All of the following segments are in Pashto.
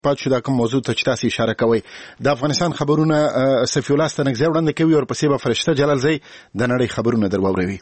پات شو دا کوم موضوع ته چې تاسو اشاره کوئ د افغانستان خبرونه صفی الله ستنګزی وړاندې کوي او پسې به فرشته جلالزی د نړۍ خبرونه درووروي.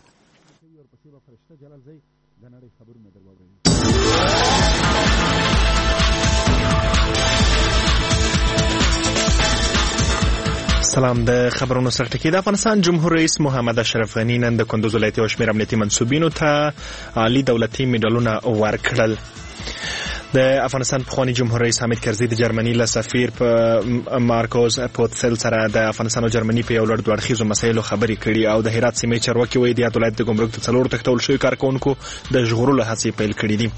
سلام. د خبرونو سرټکی. د افغانستان جمهور رئیس محمد اشرف غنی نن د کندوز ولایت او شمېر امنیتي منصوبینو ته عالی دولتي میډالونه ورکړل. د افغانستان پخوانی جمهور رئیس حامد کرزي د جرمني له سفیر په مارکوس پوتسل سره د افغانستان او جرمني په یو لړ دوه اړخیزو مسایلو خبرې کړي او د هرات سیمې چارواکي وایي د یاد ولایت د ګمرک د څلورو تښتول شویو کارکوونکو د ژغورلو هڅې پیل کړي دي.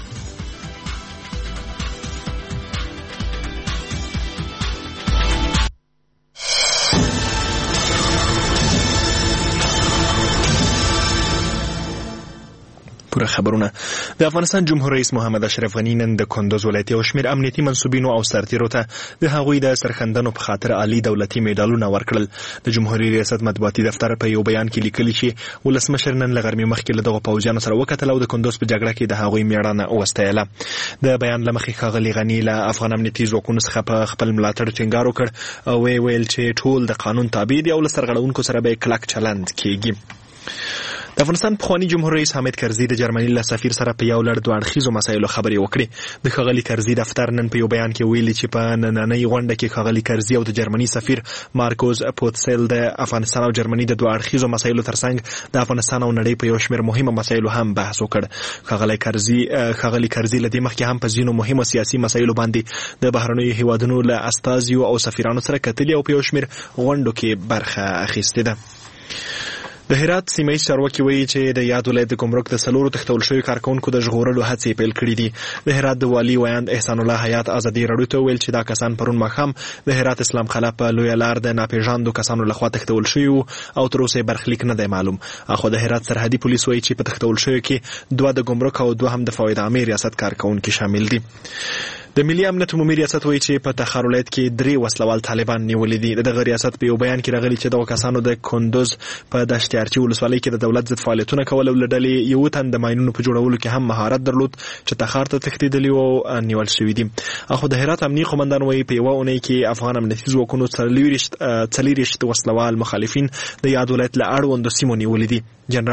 پوره خبرونه. د افغانستان جمهور رئیس محمد اشرف غنی نن د کندوز ولایت او شمېر امنیتي منصوبینو او سرتیرو ته د هغوی د سرښندنو په خاطر عالی دولتي میډالونه ورکړل. د جمهوریت ریاست مطبوعاتي دفتر په یو بیان کې لیکلي چې ولسمشر نن له غرمې مخکې له دغو پوځیانو سره وکتل او د کندوز په جګړه کې د هغوی میړانه وستایله. د بیان له مخې ښاغلي غنی له افغان امنیتي ځواکونو څخه په خپل ملاتړ ټینګار وکړ او ویل چې ټول د قانون تابع دي او له سرغړونکو سره به کلک چلند کیږي. د افغانستان پخوانی جمهور رئیس حامد کرزي د جرمني له سفیر سره په یو لړ دوه اړخیزو مسایلو خبرې وکړې. د ښاغلي کرزي دفتر نن په یو بیان کې ویلي چې په نننۍ غونډه کې ښاغلي کرزي او د جرمني سفیر مارکوس پوتسل د افغانستان او جرمني د دوه اړخیزو مسایلو ترڅنګ د افغانستان او نړۍ په یو شمېر مهمه مسایلو هم بحث وکړ. ښاغلي کرزي له دې مخکې هم په ځینو مهمو سیاسي مسایلو باندې د بهرنیو هیوادونو له استازیو او سفیرانو سره کتلي او په یو شمېر غونډو کې برخه اخیستې ده. د هرات سیمه ییز چارواکي وایي چې د یاد ولایت د ګمرک د څلورو تښتول شویو کارکوونکو د ژغورلو هڅې پیل کړي دي. د هرات د والي ویاند احسان الله حیات ازادي راډیو ته ویل چې دا کسان پرون ماښام د هرات اسلام قلعه په لویه لار د ناپېژاندو کسانو لخوا تښتول شوي او تر اوسه یې برخلیک نه دی معلوم. اخو د هرات سرحدي پولیس وایي چې په تښتول شویو کې دوه د ګمرک او دوه هم د فواید عامې ریاست کارکوونکي شامل دي. د ملي امنیت عمومي ریاست وایي چې په تخار ولایت کې 3 وسلوال طالبان نیولي دي. دغه ریاست په یو بیان کې راغلي چې دغه کسانو د کندوز په دشتیارچي ولسوالۍ کې د دولت ضد فعالیتونه کول او له ډلې یو تن د ماینونو په جوړولو کې هم مهارت درلود چې تخار ته تښتېدلي او نیول شوي دي. اخو د هرات امنیتي قومندان وایي په یوه اونۍ کې افغان امنیتي ځواکونو 40 وسلوال مخالفین د یاد ولایت له اړوندو سیمو نیولي دي.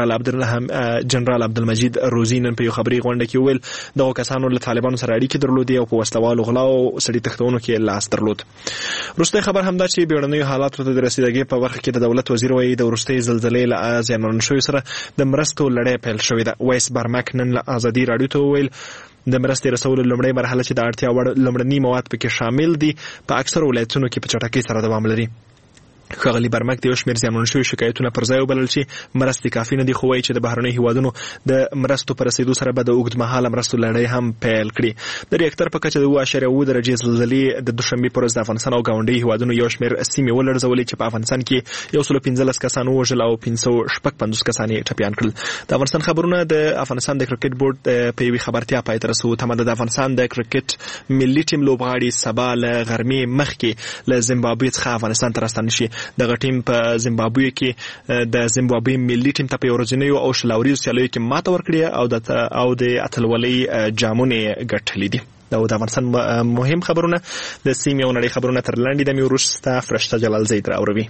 جنرال عبدالمجید روزي نن په یو خبري غونډه کې ویل دغه کسانو له طالبانو سره اړیکې درلودې او په وسلوالو غلا او سړي تښتونو کې لاس درلود. وروستی خبر هم دا چې بیړنیو حالاتو ته د رسیدګۍ په برخه کې د دولت وزیر وایي د وروستۍ زلزلې له زیانمن شویو سره د مرستو لړۍ پیل شوې ده. وایس برمک نن له ازادي راډیو ته وویل د مرستې رسولو لومړۍ مرحله چې د اړتیا وړ لومړني مواد پکې شامل دي په اکثرو ولایتونو کې په چټکۍ سره دوام لري. ښاغلي برمک د یو شمېر زیانمن شویو شکایتونه پر ځای وبلل چې مرستې کافي نه دي، خو وایي چې د بهرنیو هیوادونو د مرستو په رسېدو سره به د اوږدمهاله مرستو لړۍ هم پیل کړي. د ریاکټر په کچه د 7.7 درجې زلزلې د دوشنبې په ورځ د افغانستان او ګاونډي هیوادونو یو شمېر سیمې ولړزولې چې په افغانستان کې 115 کسان ووژل او 556 کسان یې ټپیان کړل. د افغانستان خبرونه د افغانستان د کرکټ بورډ په یوې خبرتیا پای ته رسوي. تمه ده د افغانستان د کرکټ ملي ټیم لوبغاړي سبا له غرمې مخکې له زیمبابوې څخه افغانستان ته راستانه شي. دغه ټیم په زیمبابوې کې د زیمبابوې ملي ټیم ته په ورځنیو او شلاوريزو سیالیو کې ماته ورکړې او د اتلولۍ جامونه ګټلې دي. دا د افغانستان مهم خبرونه د سیمې او نړۍ خبرونه تر لاندې د میوروستا فرشته جلال زید راوروي.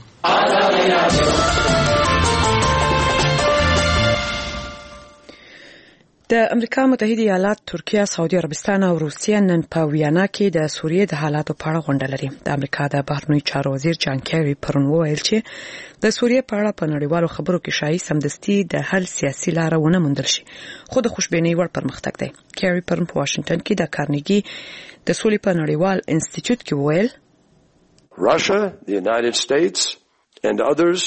د امریکا متحده ایالات، ترکیه، سعودي عربستان او روسیه نن په ویانا کې د سوریې د حالاتو په اړه غونډه لري. د امریکا د بهرنیو چارو وزیر جان کیری پرون وویل چې د سوریې په اړه په نړیوالو خبرو کې شایي سمدستي د حل سیاسي لار ونه موندل شي، خو د خوشبینۍ وړ پرمختګ دی. کیری پرون په واشنگټن کې د کارنیګي د سولې په نړیوال انسټیټیوټ کې وویل Russia, the United States and others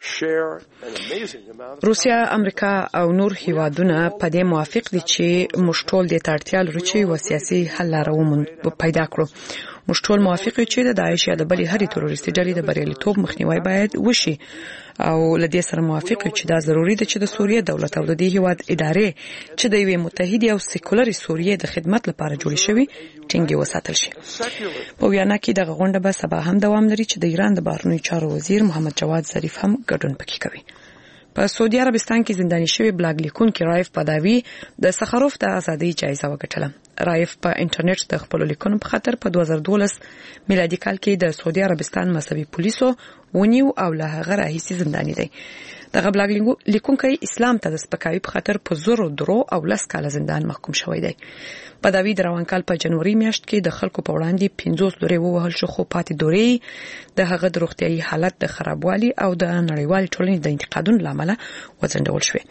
روسیا، امریکا او نور هیوادونه په دې موافق دي چې موږ ټول د اړتیا لرو چې یو سیاسي حل لاره پیدا کړو. موږ ټول موافق یو چې د داعش یا د بلې هرې تروریستي ډلې د بریالیتوب مخنیوي باید وشي او له دې سره موافق یو چې دا ضروری ده چې د سوریې دولت او د دې هیواد ادارې چې د یوې متحده او سیکولر سوریې د خدمت لپاره جوړې شوی ټینګې وساتل شي. په ویانا کې دغه غونډه به سبا هم دوام لري چې د ایران د بهرنیو چارو وزیر محمد جواد ظریف هم ګډون پکې کوي. په سعودي عربستان کې زنداني شوی بلاګ لیکونکي رایف پداوی د سخروف د ازادۍ جایزه وګټله. رایف په انټرنیټ د خپل لیکونو په خاطر په 2012 میلادي کال کې د سعودي عربستان مذهبي پولیسو ونیو او له هغه راهیسي زنداني دی. دغه بلاګ لیکونکی اسلام ته د سپکاوي په خاطر په زور درو او 10 کال زندان محکوم شوی دی. په داوی د روان کال په جنوري میاشت کې د خلکو په وړاندې 50 لوري ووهل شو، خو پاتې دوري د هغه د روغتيایي حالت د خرابوالي او د نړیوال ټولنې د انتقادونو لامل وځنډول شو.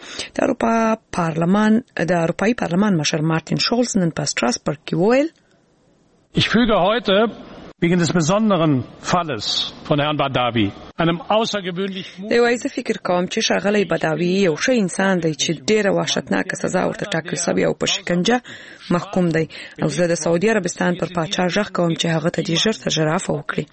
د اروپאי پارلمان مشر مارتین شولز نن په ستراسبرګ کې وویل: Ich füge heute wegen des besonderen Falles von Herrn Badawi einem außergewöhnlich د وایي فکر کوم چې شاغلی بداوی یو ښه انسان دی چې ډیره وحشتناک سزا ورته ټاکل شوی او په شکنجه محکوم دی، او زه د سعودي عربستان پر پاچا ژغ کوم چې هغه ته د ژر تجربه وکړي.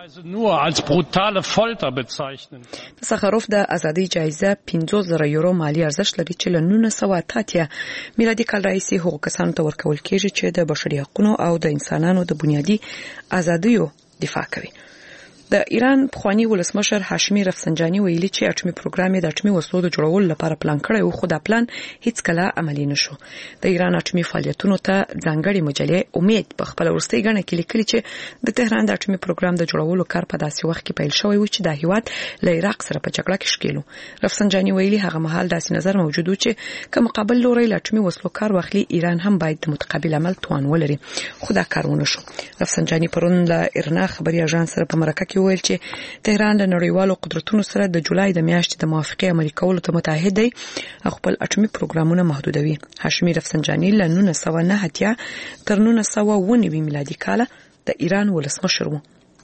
سخروف د ازادي جایزه 15,000 یورو مالی ارزښت لري چې له 1980 میلادي کال راهیسې هغو کسانو ته ورکول کیږي چې د بشري حقوقو او د انسانانو د بنیادي ازادیو دفاع کوي. د ایران پخوانی ولسمشر هاشمي رفسنجاني ویلي چې اټومي پروګرام یې د اټومي وسلو د جوړولو لپاره پلان کړی او خو دا پلان هیڅ کله عملي نشو. د ایران اټومي فعالیتونو ته ځانګړي مجلې امید په خپل ورستۍ غنه کې لیکلي چې د تهران د اټومي پروګرام د جوړولو کار په داسې وخت کې پیل شوی و چې د هیواد له عراق سره په جګړه کې شکیلو. رفسنجاني ویلي هغه مهال داسې نظر موجود و چې که مقابل لوري له اټومي وسلو کار واخلي ایران هم باید د متقابل عمل توان ولري، خو دا کار ونه شو. رفسنجاني پرون له ایرنا خبري اژانس سره په مرکه کې ویل چې تهران د نړیوالو قدرتونو سره د جولای د میاشتې د موافقې عملي کولو ته متعهد دی او خپل اټومي پروګرامونه محدودوي. هاشمي رفسنجاني له 1990 تر 1990 میلادي کال د ایران ولسمشر و.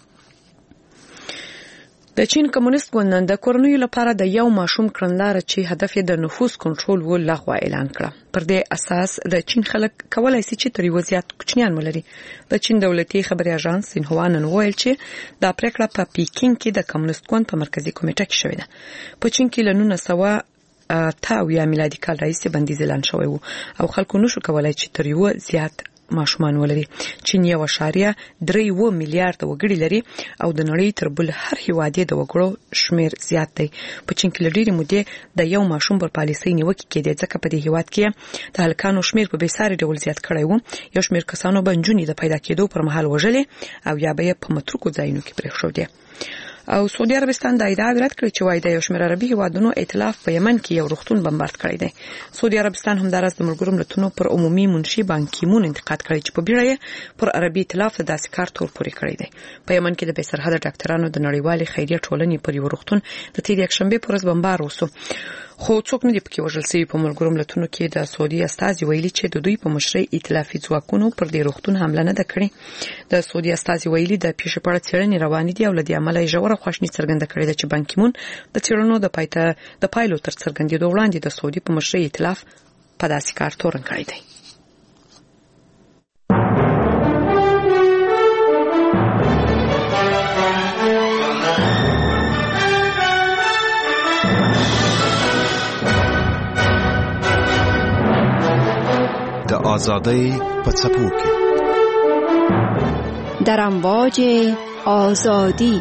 د چین کمونیست ګوند نن د کورنیو لپاره د یو ماشوم کړنلاره چې هدف یې د نفوس کنټرول و لغوه اعلان کړه. پر دې اساس د چین خلک کولای شي چې تر یو زیات کوچنیان ولري. د چین دولتي خبري اژانس سینهوا نن ویل چې دا پریکړه په پیکینګ کې د کمونیست ګوند په مرکزی کمیټه کې شوې ده. په چین کې له 1990 میلادي کال راهیسې بندیز اعلان شوی و او خلکو نشو کولای چې تر یو زیات ماشومان ولري. چین 1.3 میلیارډ وګړي لري او د نړۍ تر بل هر هیواد د وګړو شمیر زیات دی. په چین کې لري مودې د یو ماشوم پر پالیسۍ نیوکه کېده ځکه په دې هیواد کې د هلکانو شمیر په بیساري ډول زیات کړی و. یو شمیر کسانو بنجونی د پیدا کېدو پر مهال وژلې او یا به په متروکو ځایونو کې پرېښودې. او سعودي عربستان د ادعا رد کړی چې وايي د یو شمېر عربي هیوادونو ائتلاف په یمن کې یو روغتون بمبارد کړی دی. سعودي عربستان هم دراز د ملګرو ملتونو پر عمومي منشي بان کی مون انتقاد کړی چې په بیړه یې پر عربي ائتلاف داسې کار تور پورې کړی دی. په یمن کې د بېسرحده ډاکټرانو د نړیوالې خیریه ټولنې پر یو روغتون د تیر یکشنبه پر ورځ بمبار وشو، خو څوک نه دی پکې وژل شوی. په ملګرو ملتونو کې د سعودي استازي ویلي چې د دوی په مشرۍ ائتلافي ځواکونو پر دې روغتون حمله نه ده کړې. د سعودي استازي ویلي د پیښې په اړه څېړنې روانې دي او له دې امله یې ژوره خواشیني څرګنده کړې ده چې بان کی مون د څېړنو د پایلو تر څرګندېدو وړاندې د سعودي په مشرۍ ائتلاف په داسې کار تورن کړی دی. د آزادۍ په څپو کې در امواج آزادی.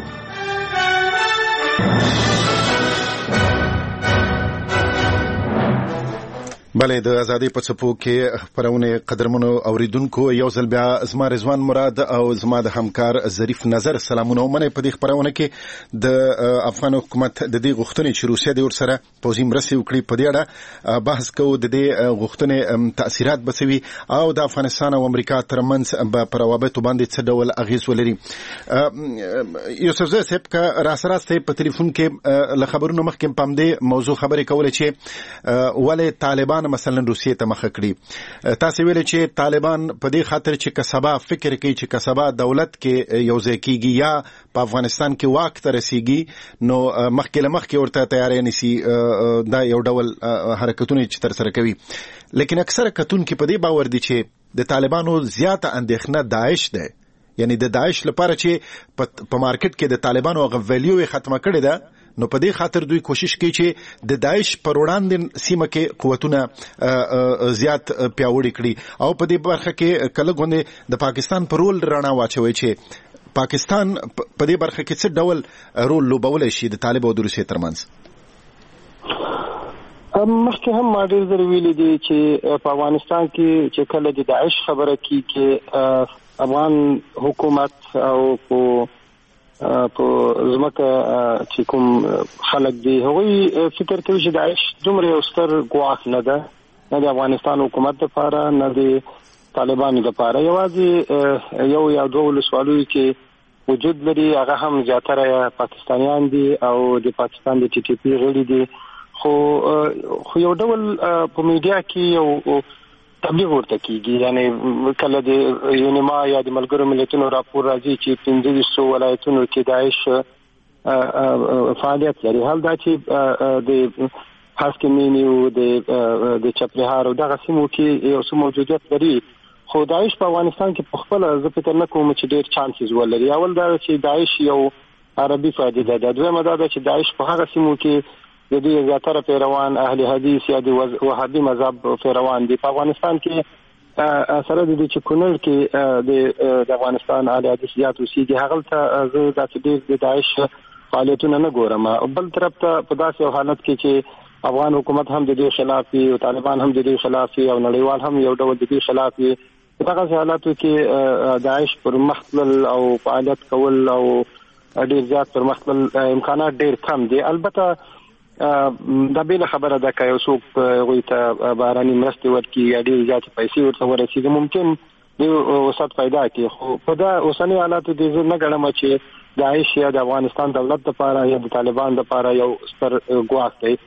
بله د ازادي په څپو کې خبرونه قدرمنو اوریدونکو یو ځل بیا زما رضوان مراد او زما د همکار ظریف نظر سلامونه ومنه. په دې خبرونه کې د افغان حکومت د دې غوښتنې چې روسیه د ورسره پوځي مرستې وکړي په دې اړه بحث کوو. د دې غوښتنې تاثیرات بسوي او د افغانستان او امریکا ترمنځ په روابطو باندې څه ډول اغیز ولري. یوسف زه صاحب کا راسته په ټلیفون کې له خبرونو مخکې پام دې موضوع خبرې کولې چې ولې طالبان مثلا روسیه ته مخ کړي. تاسو ویل چې طالبان په دې خاطر چې کسبه فکر کوي چې کسبه دولت کې یو ځای کیږي یا په افغانستان کې واک ته رسیږي نو مخکې ورته تیارې نسی دا یو ډول حرکتونه چې تر سره کوي. لیکن اکثره کتون کې په دې باور دي چې د طالبانو زیاته اندېښنه داعش ده، یعنی د داعش لپاره چې په مارکیټ کې د طالبانو غو ویلیو ختمه کړي ده نو په دې خاطر دوی کوشش کوي چې د داعش پر وړاندې سیمه کې قوتونه زیات پیاوړي کړي او په دې برخه کې کله غونډه د پاکستان پر رول رڼا واچوي چې پاکستان په دې برخه کې څه ډول رول لوبولای شي د طالب او د روسیې ترمنځ. مخکې هم ما ډېر ځله ویلي دي چې په افغانستان کې چې کله د داعش خبره کیږي افغان حکومت او په ځمکه چې کوم خلک دي هغوی فکر کوي چې داعش دومره یو ستر ګواښ نه ده، نه د افغانستان حکومت لپاره نه د طالبانو لپاره. یوازې یو یا دوه ولسوالیو کې وجود لري، هغه هم زیاتره پاکستانیان دي او د پاکستان د ټي ټي پی غړي دي. خو یو ډول په میډیا کې یو تبلیغ ورته کیږي، یعنی کله د یونیما یا د ملګرو ملتونو راپور راځي چې 1500 ولایتونو کې داعش فعالیت لري. حال دا چې د هاسکمینی او د چپرهار او دغه سیمو کې یو څه موجودیت لري، خو داعش په افغانستان کې په خپل زه فکر نه کوم چې ډېر چانسز ولري. اول دا چې داعش یو عربي فائدې ده، دویمه دا چې داعش په هغه سیمو کې د دې زیاتره پیروان اهل حدیث یا د وهابي مذهب پیروان دي. په افغانستان کې سره د چې کونړ کې د افغانستان اهل حدیث زیات اوسېږي، هغه ته زه د داعش فعالیتونه نه ګورم. بل طرف ته په داسې حالت کې چې افغان حکومت هم د دې خلاف وي او طالبان هم د دې خلاف وي او نړیوال هم یو ډول د دې خلاف وي، په دغه حالاتو کې داعش پر مختل او فعالیت کول او ډېر زیات پر مختل امکانات ډېر کم دي. البته دا بیل خبره ده که یو څوک هغوی ته بهرني مرستې ورکړي یا ډېرې زیاتې پیسې ورته ورسېږي، ممکن د وسعت پیدا کړي. خو په دا اوسني حالاتو کې زه نه ګڼم چې داعش یا د افغانستان دولت لپاره یا د طالبان لپاره یو ستر ګواښ دی.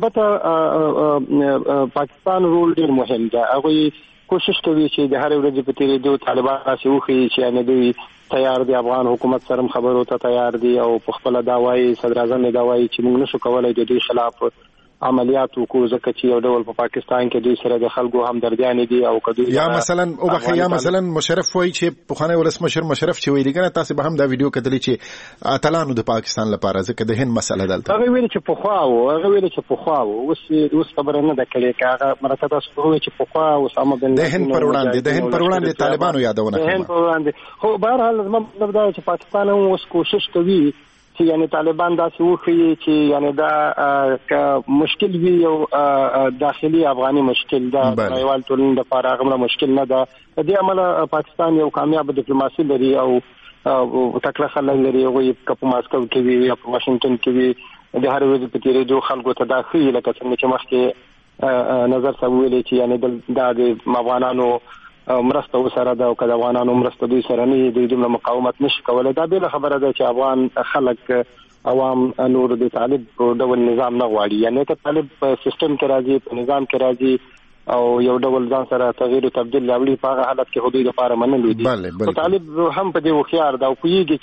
البته پاکستان رول ډېر مهم ده. هغوی کوشش کوي چې د هرې ورځې په تېرېدو طالبان داسې وښيي چې یعنې دوی تیار دي، افغان حکومت سره خبرو ته تیار دي او په خپله دا وایي، صدر اعظم دا وایي چې موږ نشو کولی د دوی خلاف عملیات وکړو ځکه چې یو ډول په پاکستان کې دوی سره د خلکو همدردیانې دي. او که دوی یا مثلا مشرف وایي چې پخوانی ولسمشر مشرف چې ویلي کنه، تاسو به هم دا ویډیو کتلی چې اتلانو د پاکستان لپاره ځکه د هند مسله دلته هغه ویلي چې پخوا و اوس خبره نه ده کړې، که هغه مرکه تاسو وایي چې پخوا اسامه بن د هند پر وړاندې طالبانو یادونه د هند پر وړاندې. خو بهرحال زما مطلب دا چې پاکستان هم اوس کوشش کوي چې یعنی طالبان داسې وښيي چې یعنی دا مشکل وي یو داخلي افغاني مشکل ده، نړیوال ټولنې لپاره هغه مشکل نه ده. دې عمله پاکستان یو کامیاب ډیپلوماسي لري او تکړه خلک لري، هغوی که په ماسکو کې وي یا په واشنګټن کې وي، د هر ورځې په تېرېدو خلکو ته دا ښيي لکه څنګه چې مخکې نظر صاحب ویلي چې یعنی دا د افغانانو مرسته وسره ده او که د افغانانو مرسته دوی سره نه دوی دومره مقاومت نشي کولی. دا بله خبره ده چې افغان خلک عوام نور د طالب ډول نظام نه غواړي، یعنی که طالب په سیستم کې راځي، په نظام کې راځي او یو ډول ځان سره تغییر او تبدیل راوړي، په هغه حالت کې خو دوی لپاره منلو دي. طالب هم په دې هوښیار ده او پوهېږي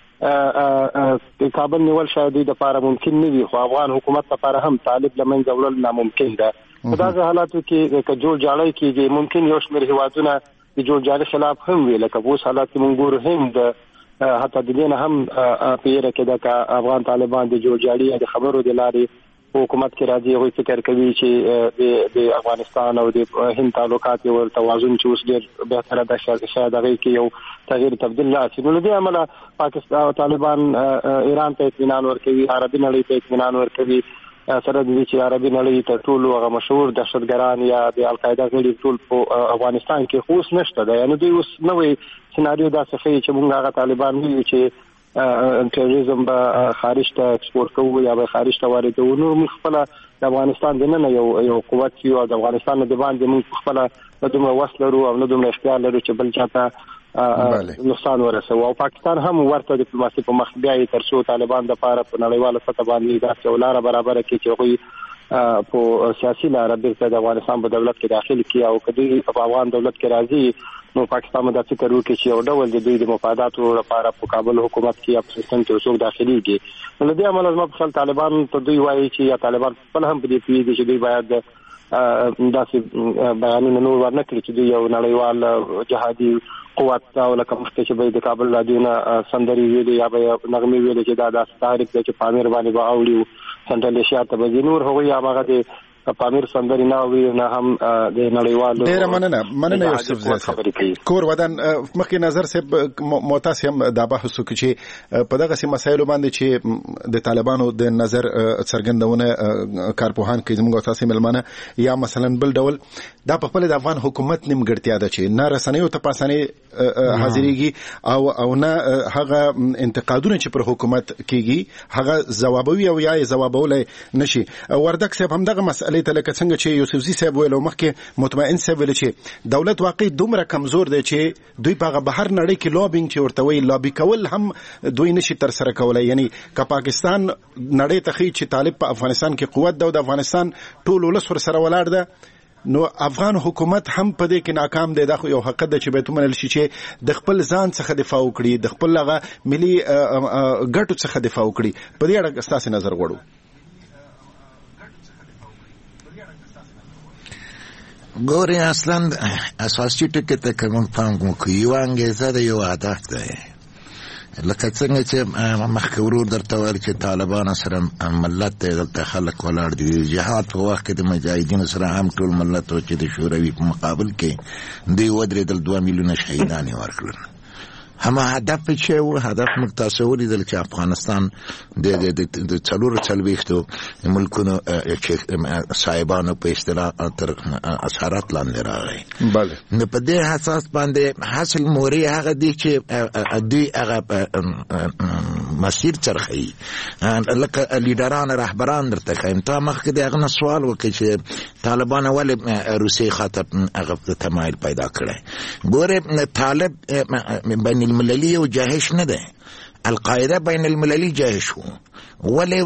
چې کابل نیول شاید دوی لپاره ممکن نه وي، خو افغان حکومت لپاره هم طالب له منځه وړل ناممکن ده. په داسې حالاتو کې که جوړجاړی کېږي، ممکن یو شمېر هېوادونه د جوړجاړي خلاف هم وي، لکه په اوس حالات کې مونږ ګورو هند حتی د دې نه هم په یېره کې ده که افغان طالبان د جوړجاړي یا د خبرو د لارې په حکومت کې راځي، هغوی فکر کوي چې د افغانستان او د هند تعلقات یو توازن چې اوس ډېر بهتره ده، شاید هغې کې یو تغییر تبدیل راشي. نو له دې امله پاکستان طالبان ایران ته اطمینان ورکوي، عربي نړۍ ته اطمینان ورکوي، سره د دې چې عربي نړۍ تر ټولو هغه مشهور دهشتګران یا د القاعده غړي ټول په افغانستان کې خو اوس نشته ده. یعنی دوی اوس نوې سناریو داسې ښیي چې موږ هغه طالبان نه یو چې تروریزم به خارج ته ایکسپورټ کوو یا به خارج ته واردوو. نور موږ خپله د افغانستان دننه یو قوت یو او د افغانستان نه د باندې موږ خپله نه دومره وس لرو او نه دومره اختیار لرو چې بل چاته نقصان ورسوي. او پاکستان هم ورته ډیپلوماسي په مخ بیایي تر څو طالبان دپاره په نړیواله سطح باندې داسې یو لاره برابره کړي چې هغوی په سیاسي لاره بېرته د افغانستان په دولت کې داخل کړي، او که دوی په افغان دولت کې راځي نو پاکستان به دا فکر وکړي چې یو ډول د دوی د مفاداتو لپاره په کابل حکومت کې یا په سیستم کې څوک داخلېږي. نو له دې امله زما په خیال طالبان ته دوی وایي چې یا طالبان خپل هم په دې پوهېږي چې دوی باید داسې بیانونه نور ورنه کړي چې دوی یو نړیوال جهادي قوت او لکه مخکې چې به د کابل رادیونه سندرې ویلې یا به نغمې ویلې چې دا داسې تحریک دی چې پامیر باندې به اوړي سنټرل ایشیا ته به ځي. نور هغوی هماغه د پامیر سندري نه وي نه هم د نړیوالو. ډیر مننه یوسف زاهد کور ودان مخکې نظر صاحب معتصم دا بحث وکړي چې په دغه مسایلو باندې چې د طالبانو د نظر څرګندونه کارپوهان کې زموږ تاسو ملمانه یا مثلا بل ډول دا په خپل د افغان حکومت نیمګړتیا ده چې نه رسنیو ته پاسانه حاضرېږي او نه هغه انتقادونه چې پر حکومت کېږي هغه ځوابوي او یا ځوابولای نشي. وردک صاحب هم دغه مسئله ته لکه څنګه چې یوسفزي صاحب ویلو مخکې مطمئن صاحب ویل چې دولت واقعي دومره کمزور دی چې دوی په بهر نړۍ کې لابینګ چې ورته وی لابي کول هم دوی نشي تر سره کولای. یعنی که پاکستان نړۍ ته خي چې طالب په افغانستان کې قوت ده او د افغانستان ټول ولس ور سره ولاړ ده نو افغان حکومت هم په دې کې ناکام دی. دا خو یو حق ده چې به تمنل شي چې د خپل ځان څخه دفاع وکړي د خپل هغه ملي ګټو څخه دفاع وکړي. په دې اړه ستاسو نظر غواړو. ګوري اصلا اساسي ټکی ته کوم پام کوي یو انګیزه ده یو هدف ده لکه څنګه چې مخکې ورور درته ویل چې طالبان سره ملت دلته خلک ولاړ دي جهاد په وخت کې د مجاهدینو سره هم ټول ملت و چې د شوروي په مقابل کې دوی ودرېدل 2 میلیونه شهیدان یې ورکړل. همه هدف چې و هدف موږ تاسو ولیدل چې افغانستان د څلورو څلوېښتو ملکونو چې صاحبانو په اصطلاح تر اسارت لاندې راغی. بله نو په دې اساس باندې حاصل موري هغه دی چې دوی هغه مسیر چرخي لکه لیډران رهبران درته ښایم. تا مخکې د هغه نه سوال وکړي چې طالبان ولې روسیې خاطر هغه تمایل پیدا کړی. ګوره طالب بین المللي و جاهش نه ده، القاعده بین المللي جاهش و ولی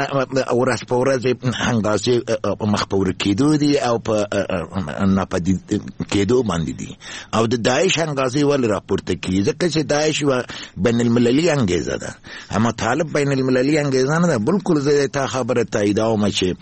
ورځ په ورځ هنګازې مخ په ور کېدو دي او په ناپدید کېدو باندې دي او د داعش هنګازې ولې راپورته کېږي ځکه چې داعش بین المللي انګیزه ده اما طالب بین المللي انګیزه نه ده. بلکل زه تا خبره تاییدوم چې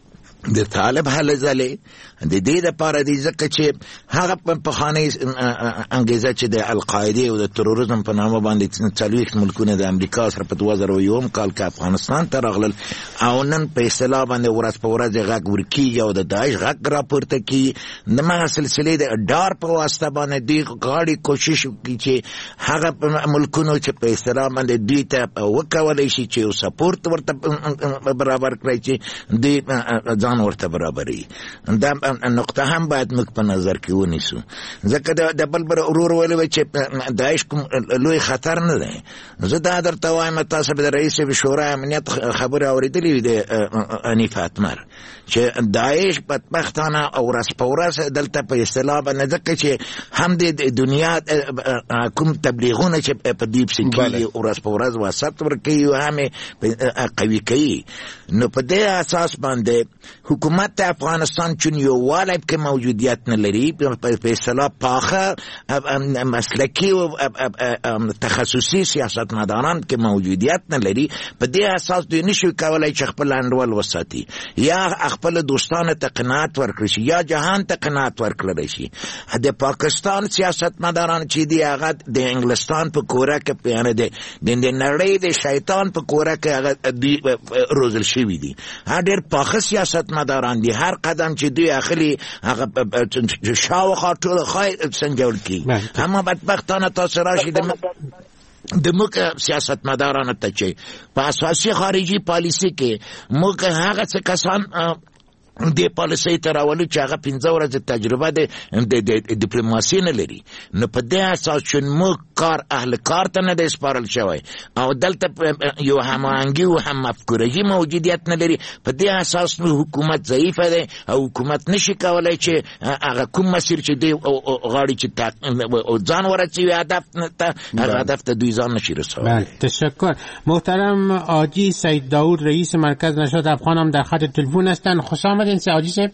د طالب هله ځلې د دې دپاره دی ځکه چې هغه پخوانۍ انګیزه چې د القاعدې او د تروریزم په نامه باندې 40 ملکونه د امریکا سره په 2001 کال کې افغانستان ته راغلل او نن په اصطلاح باندې ورځ په ورځ غږ ورکېږي او د داعش غږ راپورته کېږي. دغه سلسلې د ډار په واسطه باندې دوی غاړې کوشش وکړي چې هغه ملکونو چې په اصطلاح باندې دوی ته وکولی شي چې یو سپورټ ورته برابر کړی چې دوی ځان ورته برابري. دا نقطه هم باید موږ په نظر کې ونیسو ځکه د بل ورور ویل چې داعش کوم لوی خطر نه دی. زه دا درته وایم تاسو به د رئیس شورای امنیت خبره اوریدلې د انیف اتمر چې داعش بدبختانه او ورځ په ورځ دلته په اصطلاح باندې ځکه چې هم د دنیا کوم تبلیغونه چې په دې پسې کېږي ورځ په ورځ واسط ورکوي او هم قوي کوي. نو په دې اساس باندې حکومت افغانستان چون یو والی که موجودیت نلری په اصطلاح پاخه مسلکی و تخصصی سیاستمداران که موجودیت نلری په دې اساس دوی نشي کولای چې خپل انډول وساتي یا خپل دوستان ته قناعت ورکړي شي یا جهان ته قناعت ورکړي شي. د پاکستان سیاستمداران چې دی هغه د انګلستان په کوره کې یعنی د نړۍ د شیطان په کوره کې هغه روزل شوی دي. ډېر پاخه سیاستمداران دي هر قدم چې دوی اخلي هغه شاوخوا ټول خای سنجول کی. اما بدبختانه تاسو راشي د موږ سیاستمدارانو ته چې په اساسي خارجي پالیسي کې موږ هغه څه کسان د پالیسي ته راولو چې هغه 15 ورځې تجربه د ډیپلوماسي نه لري. نو په دې اساس چې موږ کار اهل کار ته نه دی سپارل شوی او دلته یو هماهنګي او هم مفکورهي موجودیت نه لري. په دې اساس نو حکومت ضعیفه دی او حکومت نشي کولای چې هغه کوم مسیر چې دی غاړي چې ځان ورسوي هدف ته دوی ځان نشي رسولی. بله تشکر. محترم حاجی سید داود رئیس مرکز نشاط افغان هم در خط تلفن هستند. خوش آمدین حاجی صاحب.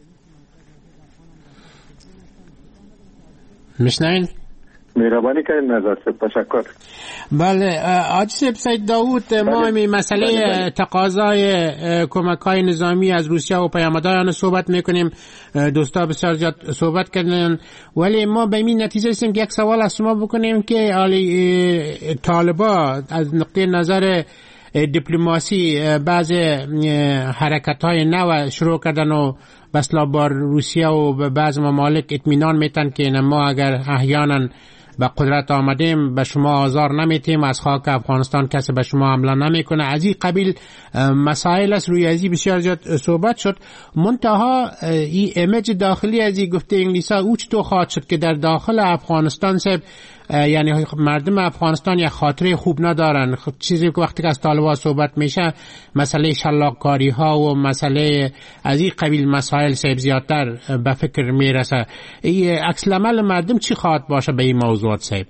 میشنوین؟ مهربانی کنید نظر صاحب. تشکر. بله حاجی صاحب سید داود ما می مسئله تقاضای کمک‌های نظامی از روسیه و پیامداران صحبت میکنیم. دوستا بسیار زیاد صحبت کردن ولی ما به این نتیجه رسیدیم که یک سوال از شما بکنیم که طالبان از نقطه نظر دیپلماسی بعض حرکت‌های نو شروع کردن و بسلا با روسیه و به بعض ممالک اطمینان میتن که ما اگر احیانا به قدرت آمدیم به شما آزار نمیتیم، از خاک افغانستان کسی به شما حمله نمیکنه. از این قبیل مسائل است، روی ازی بسیار زیاد صحبت شد. منتها این ایمیج داخلی از این گفته انگلیسا او چطور خواهد شد که در داخل افغانستان یعنی مردم افغانستان یک خاطره خوب ندارن. چیزی که وقتی که از طالبان صحبت میشه مسئله شلاق‌کاری ها و مسئله از این قبیل مسائل زیادتر به فکر میرسه. این عکس العمل مردم چی خواهد باشه به این موضوعات صاحب؟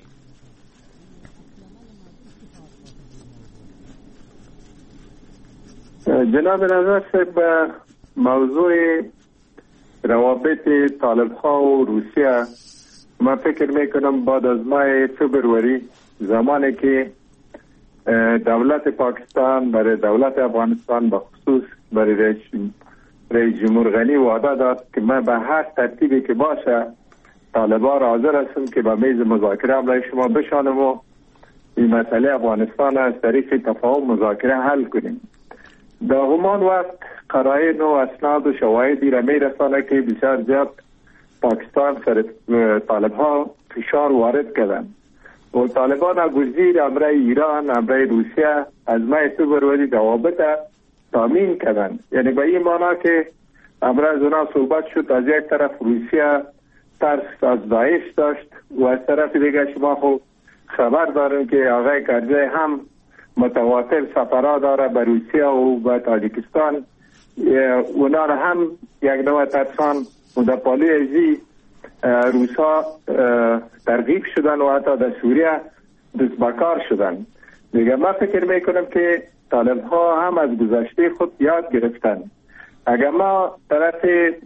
جناب نظر صاحب، موضوع روابط طالب ها و روسیه من فکر میکنم بعد از ماه فبروری زمانی که دولت پاکستان برای دولت افغانستان به خصوص برای رئیس جمهور غنی وعده داد که من به هر ترتیبی که باشه طالبان را حاضر هستم که به میز مذاکره برای شما بشانم و این مسئله افغانستان از طریق تفاهم مذاکره حل کنیم. در همان وقت قرائن و اسناد و شواهدی را میرسانه که بسیار زیاد پاکستان سر طالب ها فشار وارد کردن و طالبان گزیر امره ایران امره روسیه از ماه فبروری روابط تامین کردن. یعنی به این معنا که امره از اونا صحبت شد، از یک طرف روسیه ترس از داعش داشت و از طرف دیگه شما خب خبر داریم که آقای کرزی هم متواتر سفرها داره به روسیه و به تاجیکستان، اونا را هم یک نوع ترسان و در پالی ازی روسا ترغیب شدن و حتی در سوریه دست بکار شدن. دیگه من فکر میکنم که طالب ها هم از گذشته خود یاد گرفتن. اگر ما طرف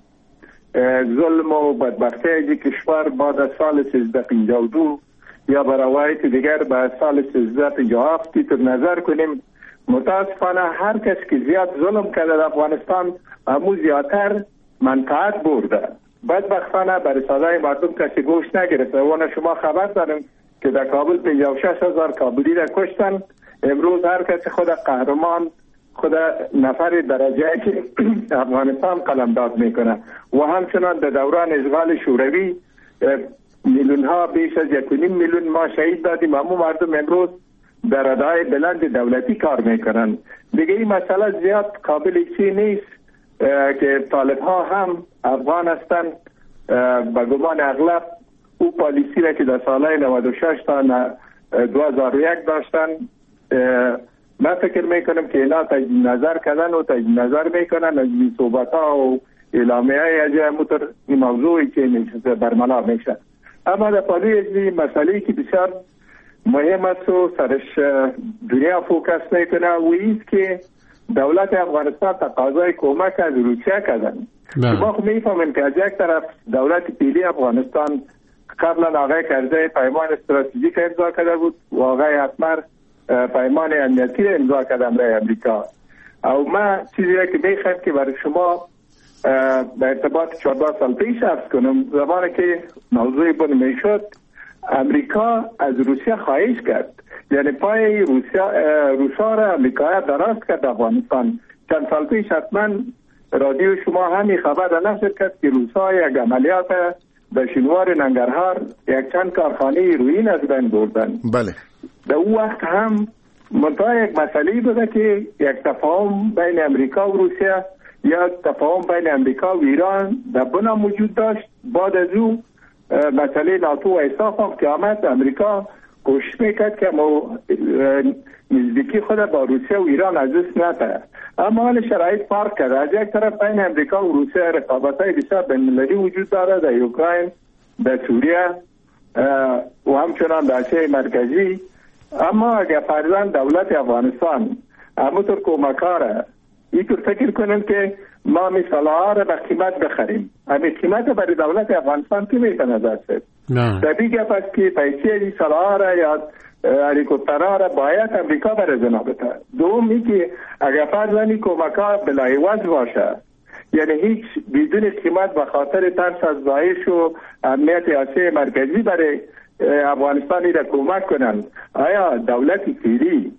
ظلم و بدبختی از کشور بعد از سال 1352 یا به روایت دیگر به سال 1357 تیتر نظر کنیم، متاسفانه هر کس که زیاد ظلم کرده در افغانستان همون زیادتر منفعت برده. بدبختانه برای صدای مردم کسی گوش نگرفته. و شما خبر داریم که در کابل 56,000 کابلی را کشتن. امروز هر کسی خود قهرمان، خود نفر درجه که افغانستان قلمداد میکنه و همچنان در دوران اشغال شوروی میلیون ها بیش از 1.5 میلیون ما شهید دادیم. همون مردم امروز در ردای بلند دولتی کار میکنن. دیگه این مسئله زیاد قابل چی نیست که طالب ها هم افغان هستن. به گمان اغلب او پالیسی را که در سالهای 96 تا 2001 داشتن، من فکر میکنم که اینا تجدید نظر کردن و تجدید نظر میکنن از این صحبت ها و اعلامیه های اجای این موضوعی که برملا میشه. اما در پالی از این مسئله که بسیار مهم است و سرش دنیا فوکس میکنه و ایست که دولت افغانستان تقاضای کمک از روسیه کردن. ما خب میفهمیم که از یک طرف دولت پیلی افغانستان قبلا آقای کرزی پیمان استراتژیک امضا کرده بود و آقای اتمر پیمان امنیتی امضا کرده برای امریکا. او ما چیزی که میخوایم که برای شما به ارتباط 14 سال پیش عرض کنم، زمانی که موضوع بند میشد امریکا از روسیه خواهش کرد، یعنی پای روسا را امریکا دراز کرد افغانستان. چند سال پیش حتما رادیو شما همین خبر را نشر کرد که روسا یک عملیات به شنوار ننگرهار یک چند کارخانه روئین از بین بردن. بله. در اون وقت هم منتها یک مسئله بوده که یک تفاهم بین امریکا و روسیه یا تفاهم بین امریکا و ایران در بنا موجود داشت. بعد از او مسئله ناتو و ایساف هم که آمد، امریکا کوشش میکرد که نزدیکی خود با روسیه و ایران از دست نده. اما حال شرایط فرق کرده. از یک طرف بین امریکا و روسیه رقابت‌های بسیار بین‌المللی وجود داره، در اوکراین، در سوریه و همچنان در آسیای مرکزی. اما اگر فرضاً دولت افغانستان همونطور کمک‌ها اینطور فکر کنیم که ما مثالها را به قیمت بخریم، همین قیمت برای دولت افغانستان که میتونه دست طبیعی گپ است که پیسه این سلاح را یا هلیکوپترها را باید امریکا بر زنا بده. دوم این که اگر فرضاً کمک‌ها بلایوز باشه، یعنی هیچ بدون قیمت به خاطر ترس از داعش و امنیت آسیای مرکزی برای افغانستان را کمک کنند، آیا دولت فعلی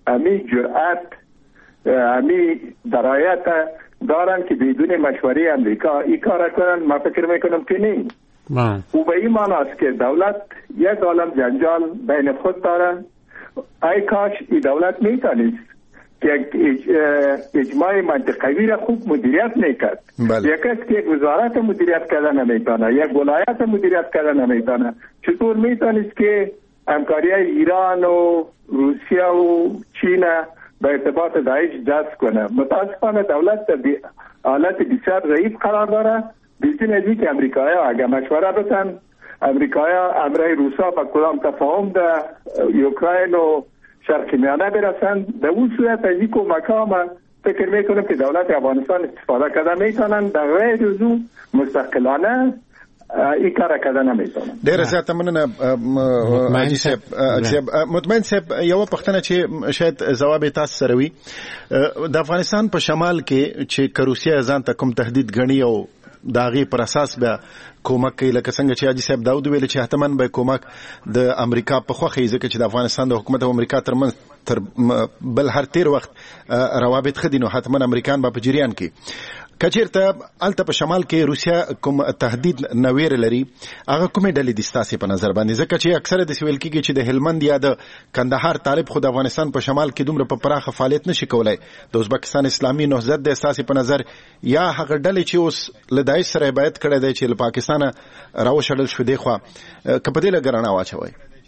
امی جرأت امی درایت دارن که بدون مشوره امریکا این کار کنن. من فکر میکنم که نه. او به این معنی است که دولت یک عالم جنجال بین خود داره. ای کاش این دولت میتونست که اجماع منطقوی را خوب مدیریت میکرد. یک کس که یک وزارت مدیریت کردن نمیتونه، یک ولایت مدیریت کردن نمیتونه، چطور میتونست که همکاری ایران و روسیه و چین به ارتباط داعش جذب کنه؟ متاسفانه دولت در حالت بسیار ضعیف قرار داره. بیشتر از اینکه امریکایی‌ها اگر مشوره بتن، امریکایی‌ها امرای روسا با کدام تفاهم در اوکراین و شرق میانه برسن، در اون صورت از این کمک‌ها من فکر میکنم که دولت افغانستان استفاده کرده میتونن در غیر از اون مستقلانه این کار کردن نمیتونن. ډیره زیاته مننه حاجی صاحب. مطمئن صاحب یو پښتنه چې شاید جواب تاسو سره وي، د افغانستان په شمال کې چې روسیه ځان ته کوم تهدید غني او داغي پر اساس به کومک کوي، لکه څنګه چې حاجی صاحب داود ویل چې احتمال به کومک د امریکا په خوخه ځکه چې د افغانستان د حکومت او امریکا ترمنځ تر بل هر تیر وخت روابط خدي نو حتما امریکان به په جریان کې کچیرته الته په شمال کې روسیا کوم تهدید نویر لري. هغه کومه ډلې د ستاسي په نظر باندې ځکه چې اکثره د سویل کېږي چې د هلمند یا د کندهار طالب خو د افغانستان په شمال کې دومره په پراخه فعالیت نشي کولای. د ازبکستان اسلامي نهضت د ستاسي په نظر یا هغه ډلې چې اوس له داعش سره بیعت کړی دی چې له پاکستانه راوشړل شو دی خو کپدې لګرانه واچوي.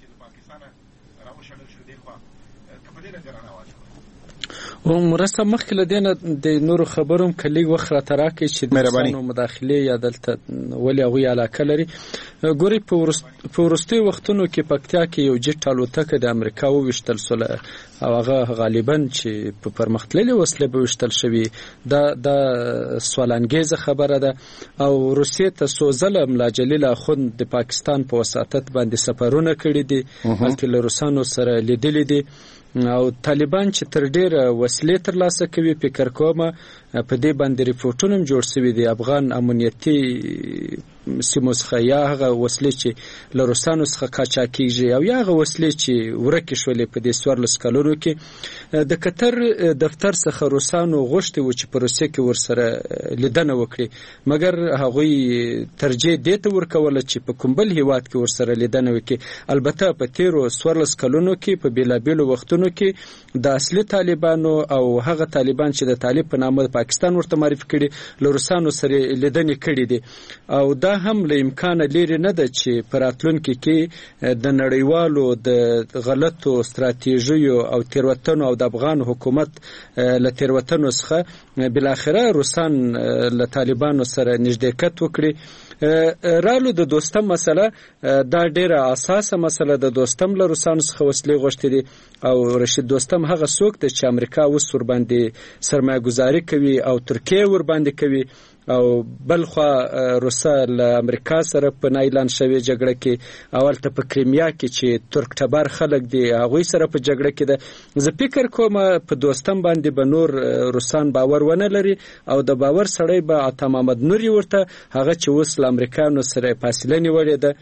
او مرسته مخکې لدینه د نورو خبروم کلی وخت را تراکې چې د انسانو مداخله یا دلته ولی هغوی علاقه لري. ګوري په وروستي وختونو کې پکتیا کې یو جټ الوتکه د امریکا وویشتل سوله او هغه غالبا چې په پرمختللې وسلې به ویشتل شوي. دا سوالانګیزه خبره ده. او روسیې ته څو ځله ملا جلیل اخوند د پاکستان په وساطت باندې سفرونه کړي دي، بلکې له روسانو سره لیدلي دي. او طالبان چې تر ډیره وسلې ترلاسه کوي، فکر کوم په دې باندې ریپورټونه جوړ شوي دي. افغان امنیتي سیمو څخه یا هغه وسلې چې له روسانو څخه قاچاقېږي او یا هغه وسلې چې ورکې شولې په دې 14 کلونو کې. د قطر دفتر څخه روسانو غوښتي و چې په روسیه کې ورسره لیدنه وکړي، مګر هغوی ترجیح دې ته ورکوله چې په کوم بل هیواد کې ورسره لیدنه وکړي. البته په تیرو 14 کلونو کې په بیلابیلو وختونو کې د اصلي طالبانو او هغه طالبان چې د طالب په نامه پاکستان ورته معرفي کړي له روسانو سره لیدنې کړي دي. او دا هم له امکانه لري نه ده چې په راتلونکي کې د نړیوالو د غلطو ستراتیژیو او تیروتنو او د افغان حکومت له تیروتنو څخه بالاخره روسان له طالبانو سره نږدېکت وکړي. رالو د دوستم مسله دا ډیره اساسه مسله د دوستم له روسانو څخه وسلې غوښتي دي. او رشید دوستم هغه څوک دی چې امریکا اوس ور باندې سرمایه گذاري کوي او ترکیه ور باندې کوي، او بلخوا روسا له امریکا سره په نایلان شوی جګړه کې، اولته په کریمیا کې چې ترک ټبر خلک دي هغوی سره په جګړه کې ده. زه فکر کوم په دوستم باندې به نور روسان باور ونه لري او د باور سړی به عطا محمد نوري ورته هغه چې اوس له امریکانو سره فاصله نیولې ده.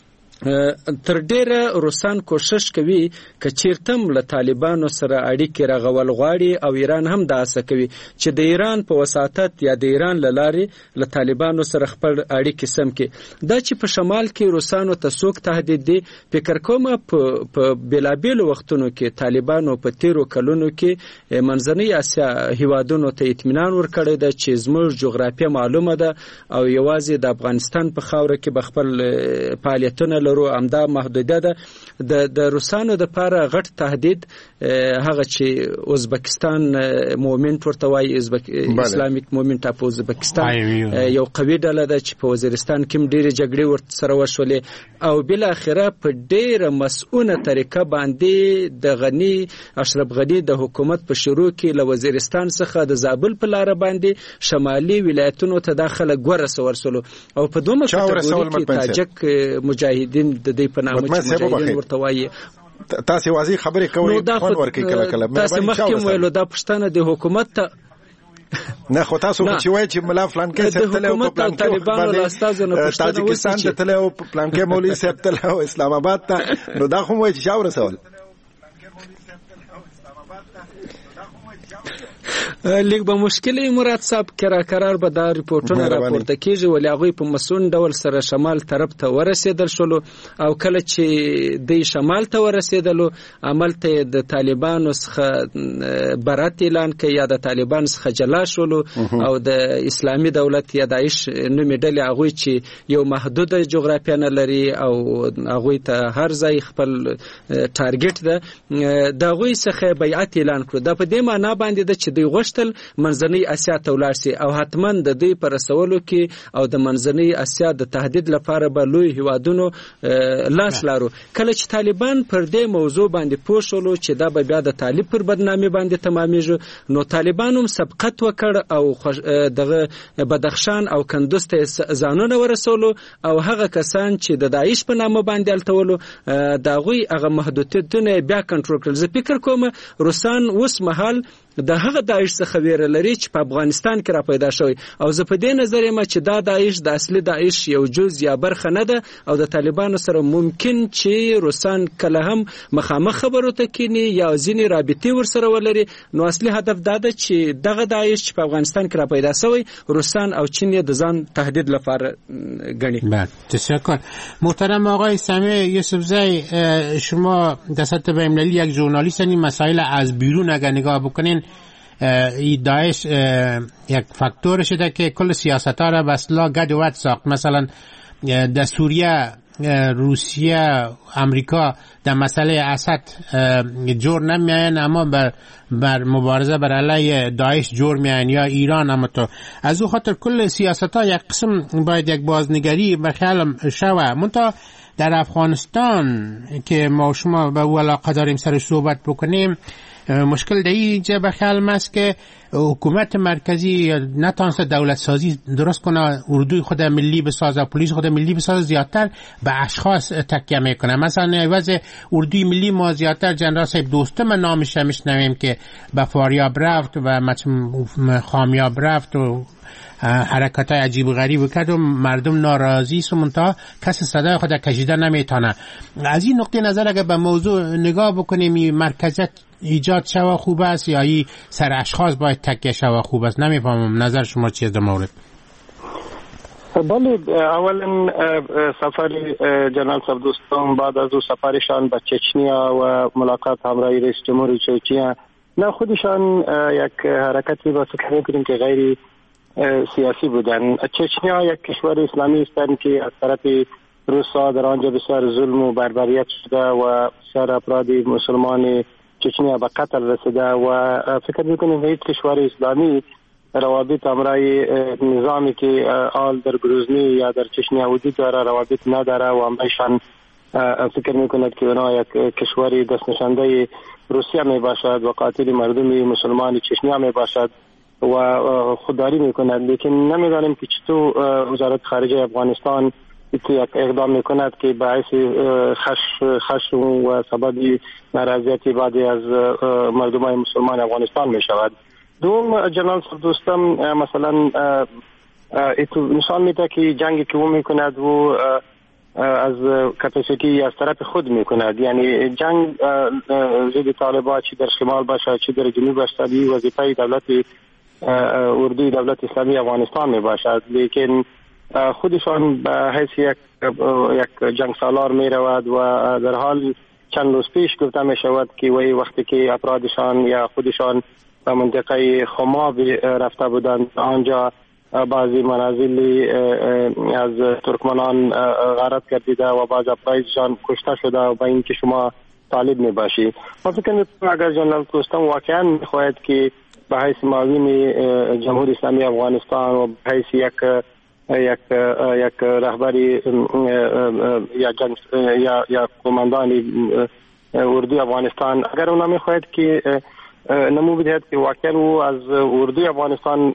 تر ډیره روسان کوشش کوي که چیرته له طالبانو سره اړیکې رغول غواړي او ایران هم دا هڅه کوي چې د ایران په وساطت یا د ایران له لارې له طالبانو سره خپل اړیکې سم کړي. دا چې په شمال کې روسانو ته څوک تهدید دي، فکر کوم په بیلابیلو وختونو کې طالبانو په تیرو کلونو کې منځنۍ اسیا هیوادونو ته اطمینان ورکړی ده چې زموږ جغرافیه معلومه ده او یوازې د افغانستان په خاوره کې به خپل فعالیتونه لرو. امدا محدوده ده. د روسانو د لپاره غټ تهدید هغه چې ازبکستان مومنت ورته وایي، اسلامیک مومنت اف ازبکستان یو قوي ډله ده چې په وزیرستان کې ډېرې جګړې ورسره وشولې او بل اخره په ډېره مسؤونه طریقه باندې د غنی اشرف غنی د حکومت په شروع کې له وزیرستان څخه د زابل په لار باندې شمالي ولایتونو ته داخله ګورسه ورسولو او په دومره کټګوري کې تاجک مجاهدین د دې په نامه چې مجاهدین ورته وایي. تاسو واضح خبرې کوي خون ورکې کله کله تاسو مخکې ویلو دا پښتنه د حکومت ته نه خو تاسو چې وایي چې ملا فلان کې ستله او پلان کې طالبانو لاستازو نه پښتنه تاجکستان ته تله او پلان کې مولوی ستله او اسلام آباد ته نو دا خو وایي چې شاور سوال لیک به مشکل مراد صاحب قرار به دا ریپورتونه راپورته کیږي ولې هغه په مسون ډول سره شمال طرف ته ورسېدل شول او کله چې د شمال ته ورسېدل عمل ته د طالبانو څخه برات اعلان کړي یا د طالبان څخه جلا شول او د اسلامي دولت یا داعش نومې ډلې هغه چې یو محدود جغرافیه نه لري او هغه ته هر ځای خپل ټارګټ ده دا غوي څخه بیعت اعلان کړ دا په دې معنی باندې د چې دوی غوښتل منځنۍ اسیا ته ولاړ شي او حتما د دوی پر رسولو کې او د منځنۍ اسیا د تهدید لپاره به لوی هیوادونو لاس لارو کله چې طالبان پر دې موضوع باندې پوه شول چې دا به بیا د طالب پر بدنامي باندې تمامېږي نو طالبان هم سبقت وکړ او دغه بدخشان او کندوز ته ځانونه ورسولو او هغه کسان چې د داعش په نامه باندې التولو دا غوي هغه محدودیتونه بیا کنټرول کړل زه فکر کوم روسان اوس مهال د هغه داعش څخه ویره لري چې په افغانستان کې را پیدا شوی او زه په دې نظر یم چې دا داعش د اصلي داعش یو جز یا برخه نه ده او د طالبانو سره ممکن چې روسان کله هم مخامخ خبرو ته کینی یا ځینې رابطې ورسره ولري نو اصلي هدف دا ده چې دغه داعش چې په افغانستان کې را پیدا شوی روسان او چین یې د ځان تهدید لپاره ګڼي. بله تشکر. محترم آقای سمیع یوسفزی شما در سطح بین‌المللی یک ژورنالیستین این مسائل از بیرون اگر نگاه بکنین این داعش یک فاکتور شده که کل سیاست‌ها را به اصطلاح گد و ود ساخت. مثلا در سوریه روسیه امریکا در مسئله اسد جور نمیاین اما بر مبارزه بر علیه داعش جور میاین یا ایران اما تو از او خاطر کل سیاست‌ها یک قسم باید یک بازنگری به خیال شوه. منتها در افغانستان که ما شما به او علاقه داریم سر صحبت بکنیم مشکل در اینجا به خیال است که حکومت مرکزی نتانسته دولت سازی درست کنه اردوی خود ملی بسازه پلیس خود ملی بسازه زیادتر به اشخاص تکیه میکنه. مثلا عوض اردوی ملی ما زیادتر جنرال صاحب دوستم نامش میشنویم که به فاریاب رفت و خامیاب رفت و حرکت های عجیب و غریب کرد و مردم ناراضی است و منتها کسی صدای خود کشیده نمیتونه. از این نقطه نظر اگر به موضوع نگاه بکنیم مرکزیت ایجاد شوه خوب است یا ای سر اشخاص باید تکیه شوه خوب است؟ نمیفهمم نظر شما چیه در مورد؟ بله اولا سفر جنرال صاحب دوستان بعد از او سفرشان به چچنیا و ملاقات همراه رئیس جمهور چچنیا نه خودشان یک حرکتی با فکر میکنیم که غیر سیاسی بودن. چچنیا یک کشور اسلامی است که از طرف روسا در آنجا بسیار ظلم و بربریت شده و بسیار افراد مسلمان چچنیا به قتل رسیده و فکر میکنیم هیچ کشور اسلامی روابط همراه نظامی که آل در گروزنی یا در چچنیا وجود داره روابط نداره و همشان فکر میکند که اونا یک کشوری دست نشانده روسیه می باشد و قاتل مردم مسلمان چچنیا می باشد و خودداری میکند. لیکن نمیدانیم که چطور وزارت خارجه افغانستان یک اقدام میکند که باعث خشم و سبب ناراضیت بعضی از مردمان مسلمان افغانستان میشود. دوم جنرال دوستم مثلا نشان میده که جنگی که او میکند و از کپاسیتی از طرف خود میکند، یعنی جنگ ضد طالبان چی در شمال باشه چی در جنوب باشه وظیفه دولت اردوی دولت اسلامی افغانستان می باشد، لیکن خودشان به حیث یک جنگ سالار می رود و در حال چند روز پیش گفته می شود که وی وقتی که افرادشان یا خودشان به منطقه خماب رفته بودند آنجا بعضی منازلی از ترکمنان غارت گردیده و بعض افرادشان کشته شده و به اینکه شما طالب می باشی. من فکر می‌کنم اگر جنرال دوستم واقعا می‌خواهد که به حیث معاون جمهوری اسلامی افغانستان و به حیث یک رهبری یا قماندان اردوی افغانستان اگر اونا می‌خواهد که نمو بدهد که واقعا او از اردوی افغانستان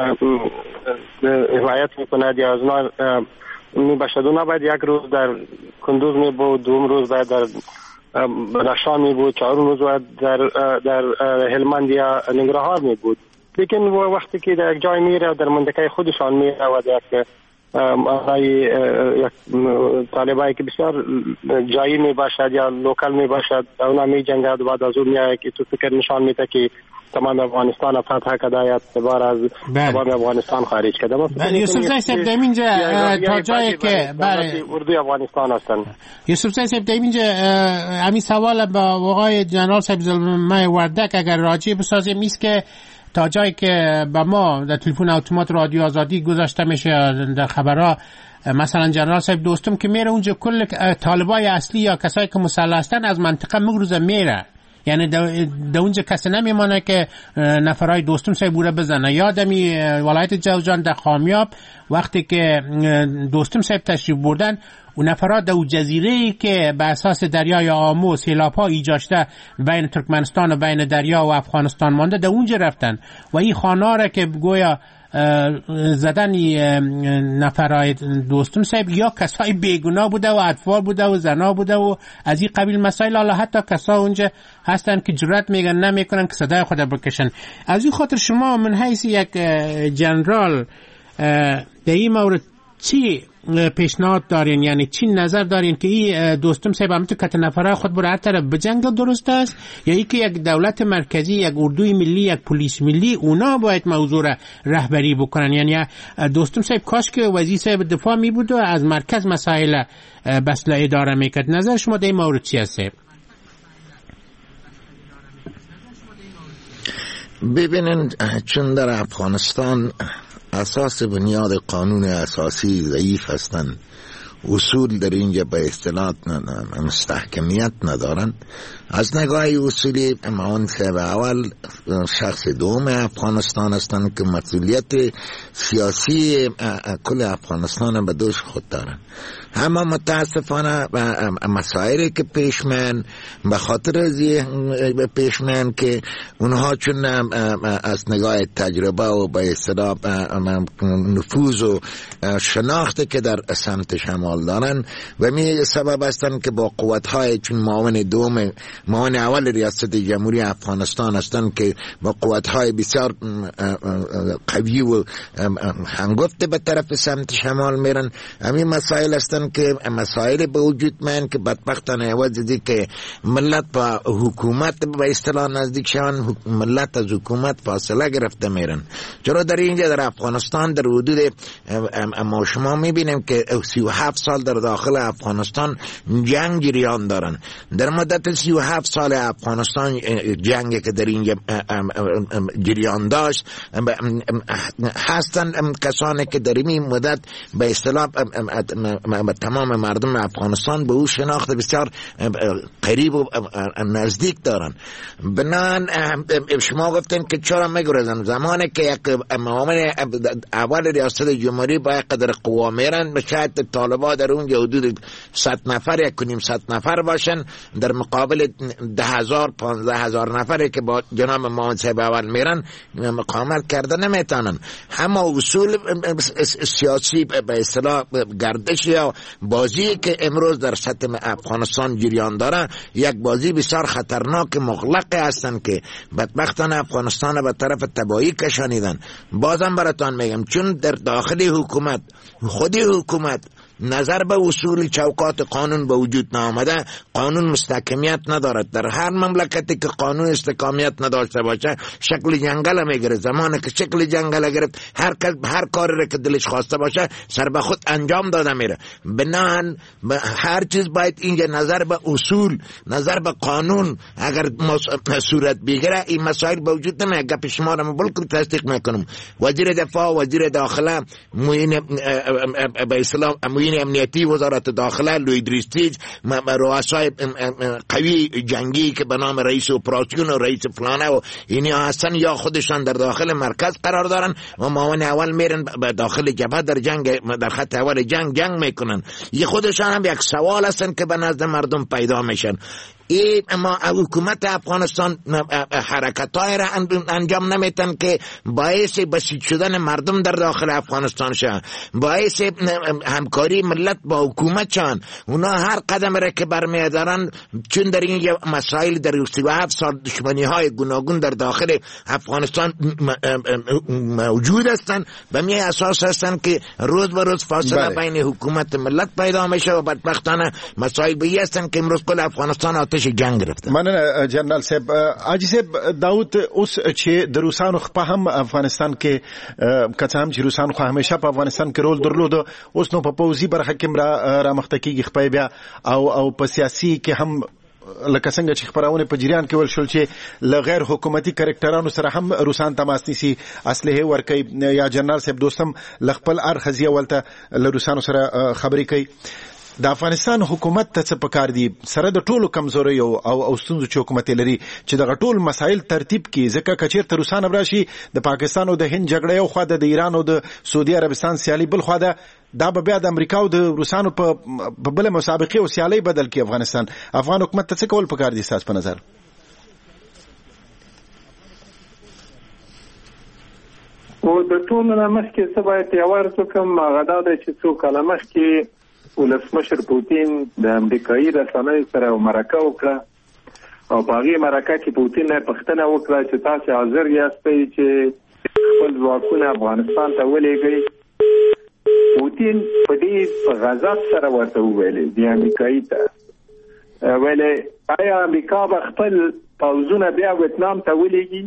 حمایت می‌کند یا از اونا می‌باشد، اونا باید یک روز در کندوز می‌بود، دوم روز باید در بدخشان می بود، چهارم روز در هلمند یا ننگرهار می بود. لیکن وقتی که در یک جای میره در منطقه خودشان میره و در یک طالبایی که بسیار جایی می باشد یا لوکال می باشد اونا می جنگد بعد از اون میاد که تو فکر نشان میده که تمام افغانستان فتح کرده یا اعتبار از تمام افغانستان خارج کرده. یوسف زای صاحب در اینجا تا جایی که اردوی افغانستان هستن. یوسف زای صاحب در اینجا همین سوال با آقای جنرال صاحب زلمه وردک اگر راجع بسازیم نیست که تا جایی که با ما در تلفن اتومات رادیو آزادی گذاشته میشه در خبرها مثلا جنرال صاحب دوستم که میره اونجا کل طالبای اصلی یا کسایی که مسلح هستن از منطقه مگروزه میره، یعنی در اونجا کسی نمیمانه که نفرای دوستم صاحب بوده بزنه. یادمی ولایت جوزجان در خامیاب وقتی که دوستم صاحب تشریف بردن و نفرات در جزیره‌ای که به اساس دریای آمو سیلاب‌ها ایجاد شده بین ترکمنستان و بین دریا و افغانستان مانده در اونجا رفتن و این خانه را که گویا زدن نفرای دوستم صاحب یا کسای بیگناه بوده و اطفال بوده و زنا بوده و از این قبیل مسائل، حالا حتی کسا اونجا هستن که جرأت میگن نمیکنن که صدای خود بکشن. از این خاطر شما من حیث یک جنرال در این مورد چی پیشنهاد دارین، یعنی چی نظر دارین که این دوستم صاحب همونطور که نفره خود برای هر طرف بجنگ درست است یا ای که یک دولت مرکزی، یک اردوی ملی، یک پلیس ملی اونا باید موضوع را رهبری بکنن؟ یعنی دوستم صاحب کاش که وزیر صاحب دفاع می بود و از مرکز مسائل بسله اداره میکرد. نظر شما در این مورد چی است؟ ببینید چون در افغانستان اساس بنیاد قانون اساسی ضعیف هستند، اصول در اینجا به اصطلاح مستحکمیت ندارند. از نگاه اصولی معاون صاحب اول شخص دوم افغانستان هستند که مسئولیت سیاسی کل افغانستان به دوش خود دارند. اما متاسفانه مسائلی که پیشمن به خاطر پیشمن که اونها چون از نگاه تجربه و به اصطلاح نفوذ و شناخت که در سمت شمال دارن و می سبب هستند که با قوت‌های چون معاون اول ریاست جمهوری افغانستان هستند که با قوت‌های بسیار قوی و هنگفت به طرف سمت شمال میرن. همین مسائل هستند که مسائل به وجود میان که بدبختانه عوض دی که ملت با حکومت به اصطلاح نزدیک شوند، ملت از حکومت فاصله گرفته میرن. چرا در اینجا در افغانستان در حدود ما شما میبینیم که 37 سال در داخل افغانستان جنگ جریان دارن. در مدت 37 سال افغانستان جنگی که در اینجا جریان داشت هستن کسانی که در این مدت به اصطلاح تمام مردم افغانستان به او شناخت بسیار قریب و نزدیک دارن. بنان شما گفتین که چرا میگرزن زمانی که یک معاون اول ریاست جمهوری با یک قدر قوا میرن، شاید طالبا در اونجا حدود 100 نفر 1.5 نفر باشن در مقابل 10,000 15,000 نفری که با جناب معاون صاحب اول میرن مقاومت کرده نمیتونن. اما اصول سیاسی به اصطلاح گردش یا بازی که امروز در سطح افغانستان جریان داره یک بازی بسیار خطرناک مغلق هستند که بدبختانه افغانستان به طرف تباهی کشانیدن. بازم براتان میگم چون در داخل حکومت خودی حکومت نظر به اصول چوکات قانون به وجود نآمده، قانون مستحکمیت ندارد. در هر مملکتی که قانون استحکامیت نداشته باشه شکل جنگل میگیره. زمانی که شکل جنگل گرفت هر کاری را که دلش خواسته باشه سر به خود انجام داده میره. بنان هر چیز باید اینجا نظر به اصول، نظر به قانون اگر صورت بگیره این مسائل به وجود نمیاد. گپ شما را بالکل تصدیق میکنم. وزیر دفاع، وزیر داخله، معین به اصطلاح امنیتی وزارت داخله، لوی دریستیج، رؤسای قوی جنگی که به نام رئیس اپراسیون و رئیس فلانه و اینی هستن یا خودشان در داخل مرکز قرار دارن و معاون اول میرن به داخل جبهه در جنگ، در خط اول جنگ میکنن. یه خودشان هم یک سوال هستن که به نزد مردم پیدا میشن. ما حکومت افغانستان حرکت‌های را انجام نمیتن که باعث بسیج شدن مردم در داخل افغانستان شد، باعث همکاری ملت با حکومت شن. اونا هر قدم را که برمی‌دارن، چون در این مسائل در 37 سال دشمنی‌های گوناگون در داخل افغانستان موجود هستند، به می اساس هستند که روز به روز فاصله بین حکومت ملت پیدا میشه و بدبختانه مسائل به هستند که امروز کل افغانستان آتش جنگ گرفته. مننه جنرال صاحب. حاجی صاحب داود، اوس چې د روسانو خو هم افغانستان کې کڅام چې روسانو خو همیشه په افغانستان کې رول درلود، اوس نو په پوزي برخه کې را مخته کیږي خپای بیا او په سیاسي کې هم لکه څنګه چې خبرونه په جریان کې ول شول چې لغیر حکومتي کریکټرانو سره هم روسان تماس نیسي، اسلحه ورکي. یا جنرال صاحب دوستم لخپل ارخزیه ولته له روسانو سره خبرې کوي. د افغانستان حکومت ته څه پکار دي سره د ټولو کمزوري او ستونزو چې حکومت لري چې دغه ټول مسایل ترتیب کړي، ځکه کچیرته روسان راشي د پاکستان او د هند جګړه یو خوا د ایران او د سعودي عربستان سیالي بل خوا ده، دا به بیا د امریکا او د روسانو په بل مسابقه او سیالي بدل کړي افغان حکومت ته څه کول پکار دي تاسو په نظر؟ او د ټولو نه مخکې څه باید یوار څوکم غدا د چې څو کاله مخکې ولسمشر پوتین د امریکایي رسنیو سره مرکه وکړه او په هغې مرکه کې پوتین نه پوښتنه وکړه چې تاسو حاضر یاستئ چې خپل ځواکونه افغانستان ته ولېږئ. پوتین په ډېر غضب سره ورته وویلې د امریکایي ته ویلې آیا امریکا به خپل پوځونه بیا ویتنام ته ولېږي؟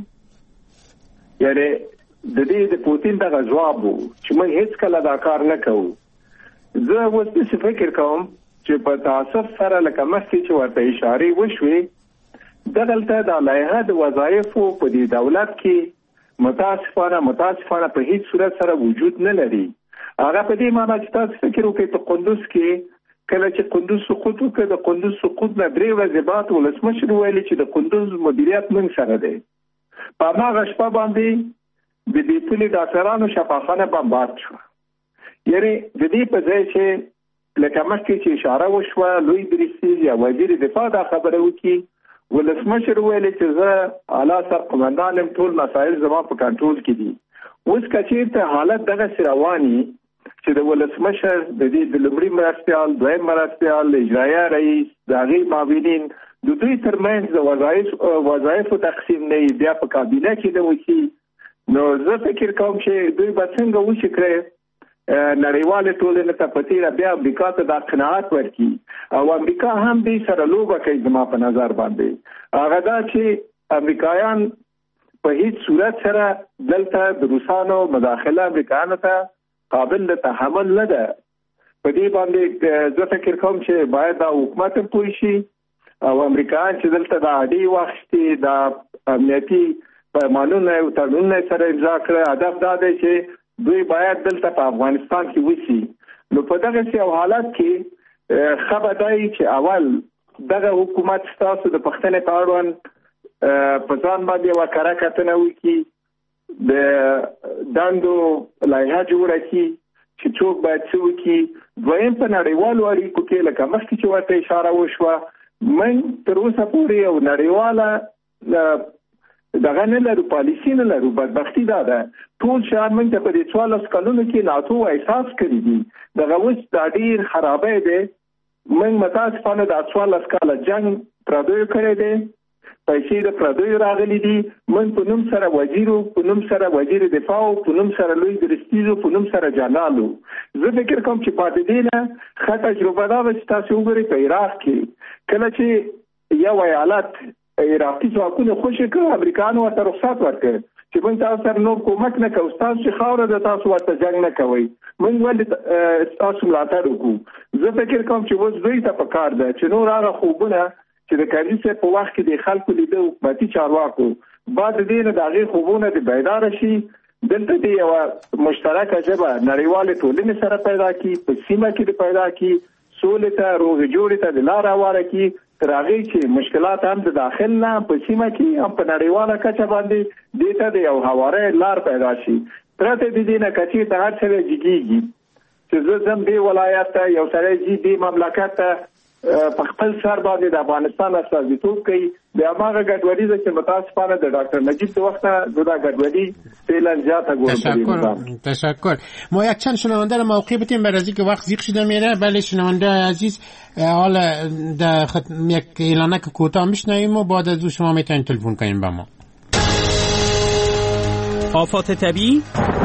یعنې د دې د پوتین دغه ځواب و چې موږ هېڅکله دا کار نه کوو. زه اوس داسې فکر کوم چې په تاسف سره لکه مخکې چې ورته اشارې وشوې، دغلته د لایحه د وظایفو په دې دولت کې متاسفانه په هیڅ صورت سره وجود نه لري. هغه په دې معنی چې تاسو فکر وکړئ په قندوز کې کله چې قندوز سقوط وکړ، د قندوز سقوط نه 3 ورځې بعد ولسمشر ویلي چې د قندوز مدیریت موږ سره دی. په هغه شپه باندې د دې پولي ډاکټرانو شفاخانه بمبارد شو. یعنی د دې په ځای چې لکه مخکې چې اشاره وشوه لوی درستیز یا وزیر دفاع دا خبره وکړي، ولسمشر ویلي چې زه اعلی سرقمندان ټول مسایل زما په کنټرول کې دي. اوس که چېرته حالت دغسې رواني چې د ولسمشر د دې د لومړي مرستیال، دویم مرستیال، اجرایه رئیس، د هغې معاونین د دوی ترمنځ د وظایفو تقسیم نه وي، بیا په کابینه کې نه وشي، نو زه فکر کوم چې دوی به څنګه وشي کړی نړیوالې ټولنې ته په تېره بیا امریکا ته دا قناعت ورکړي او امریکا هم دې سره لوبه کوي. زما په نظر باندې هغه دا چې امریکایان په هیڅ صورت سره دلته د روسانو مداخله امریکایانو ته قابل د تحمل نه ده. په دې باندې زه فکر کوم چې باید دا حکومت هم پوه شي او امریکایان چې دلته د عادي واخیستي د امنیتي پیمانونه او تړونونه سره امضا کړه، هدف دا دی چې دوی باید دلته په افغانستان کې وسی. نو په دغه یو حالت کې خبر دی چې اول دغه حکومت ستاسو د پښتنې په اړوند په ځان باندې یوه کره کتنه وکړي، د دندو لایحه جوړه کړي چې څوک باید څه وکړي. دویم په نړیوالو اړیکو کې لکه مخکې چې ورته اشاره وشوه، موږ تر اوسه پورې یو نړیواله دغه نه لرو، پالیسي نه لرو. بدبختي دا ده ټول شیان موږ ته په دې 14 کلونو کې ناتو احساس کړي دي. دغه اوس دا ډېر خرابی دی. موږ متاسفانه دا 14 کاله جنګ پردیو کړی دی، پیسې د پردیو راغلي دي. موږ په نوم سره وزیرو، په نوم سره وزیر دفاع، په نوم سره لوی درستیزو، په نوم سره جنرالو. زه فکر کوم چې پاتې دی نه ښه تجربه دا ده چې تاسو وګورئ په عراق کې کله چې یو ایالت عراقي ځواکونه خوشې کړ، امریکایانو ورته رخصت ورکړ چې موږ تاسو سره نور کومک نه کوو، ستاسو چې خاوره ده تاسو ورته جنګ نه کوئ، موږ ولې ستاسو ملاتړ وکړو. زه فکر کوم چې اوس دوی ته پکار ده چې نور هغه خوبونه چې د کرزي صاحب په وخت کې د خلکو لیده حکومتي چارواکو بعد دې نه د هغې خوبونه د بیداره شي، دلته د یوه مشترکه ژبه نړیوالې ټولنې سره پیدا کړي، په سیمه کې د پیدا کړي، سولې ته روغې جوړې ته د لاره هواره کړي، تر هغې چې مشکلات هم د داخل نه په سیمه کې هم په نړیواله کچه باندې دې ته د یو هواره لار پیدا شي. پرته د دې نه که چېرته هر سړی جګېږي چې زه ځم دې ولایت ته، یو سړی ځي دې مملکت ته، په خپل سر باندې د افغانستان استازیتوب کوي. د هغه ګډوډي چې متاسفانه د ډاکټر نجیب د وخت دا ګډوډي فعلا زیاته ګورم. تشکر. ما یک چند شنونده رو موقع بتیم برای اینکه وقت زیق شده میره. بله شنونده عزیز حالا در یک اعلانک کوتاه میشنویم و بعد از شما میتونید تلفن کنیم با ما. آفات طبیعی،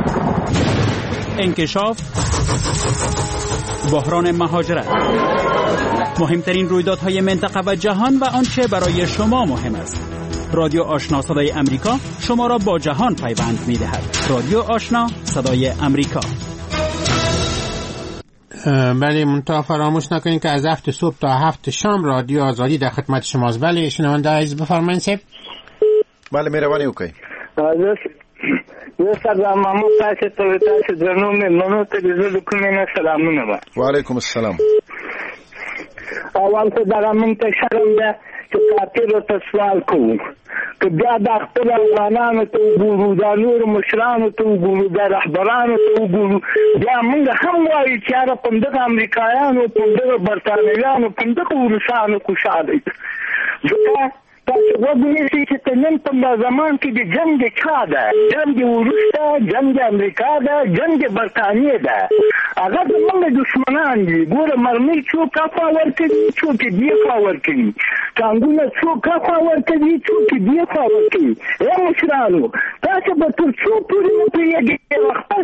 انکشاف، بحران مهاجرت، مهمترین رویدادهای منطقه و جهان و آنچه برای شما مهم است. رادیو آشنا صدای امریکا شما را با جهان پیوند می‌دهد. رادیو آشنا صدای امریکا. بله منتها فراموش نکنید که از 7 صبح تا 7 شام رادیو آزادی در خدمت شماست. بله شنونده عزیز بفرمایید صاحب. بله مهربانی وکړئ. زه سره محمود تاسو ته تاسو درنو مېلمنو ته د کومې نه سلامونه وه. وعلیکم السلام. اول ته دغه مونږ ته شرم ده چې کافرو ته سوال کوو که بیا د خپلو افغانانو ته وګورو د نورو مشرانو ته وګورو د رهبرانو ته وګورو بیا مونږ هم وایو چې یاره په همدغه امریکایانو په همدغه برطانویانو په همدغه روسانو خوشحاله یو. ځکه تاسو وګورئ چې نن په زمان کې د جنګ د چا ده؟ جنګ د وروسته، جنګ د امریکا ده، جنګ د برطانیې ده. هغه زموږ دشمنان دي. ګوره مرمۍ څوک اخوا ورکوي، څوک یې دې خوا ورکوي. ټانګونه څوک اخوا ورکوي، څوک یې دې خوا ورکوي. ای مشرانو تاسو به تر څو پورې نه پوهېږئ خپل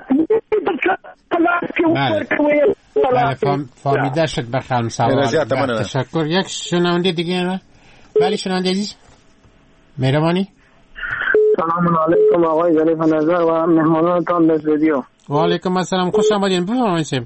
فهمیده شد بخوام سوال. تشکر. یک شنونده دیگه نه؟ بله شنونده عزیز مهربانی. سلام علیکم آقای ظریف نظر و مهمانانتان به استودیو. و علیکم السلام، خوش آمدین. بفرمایید.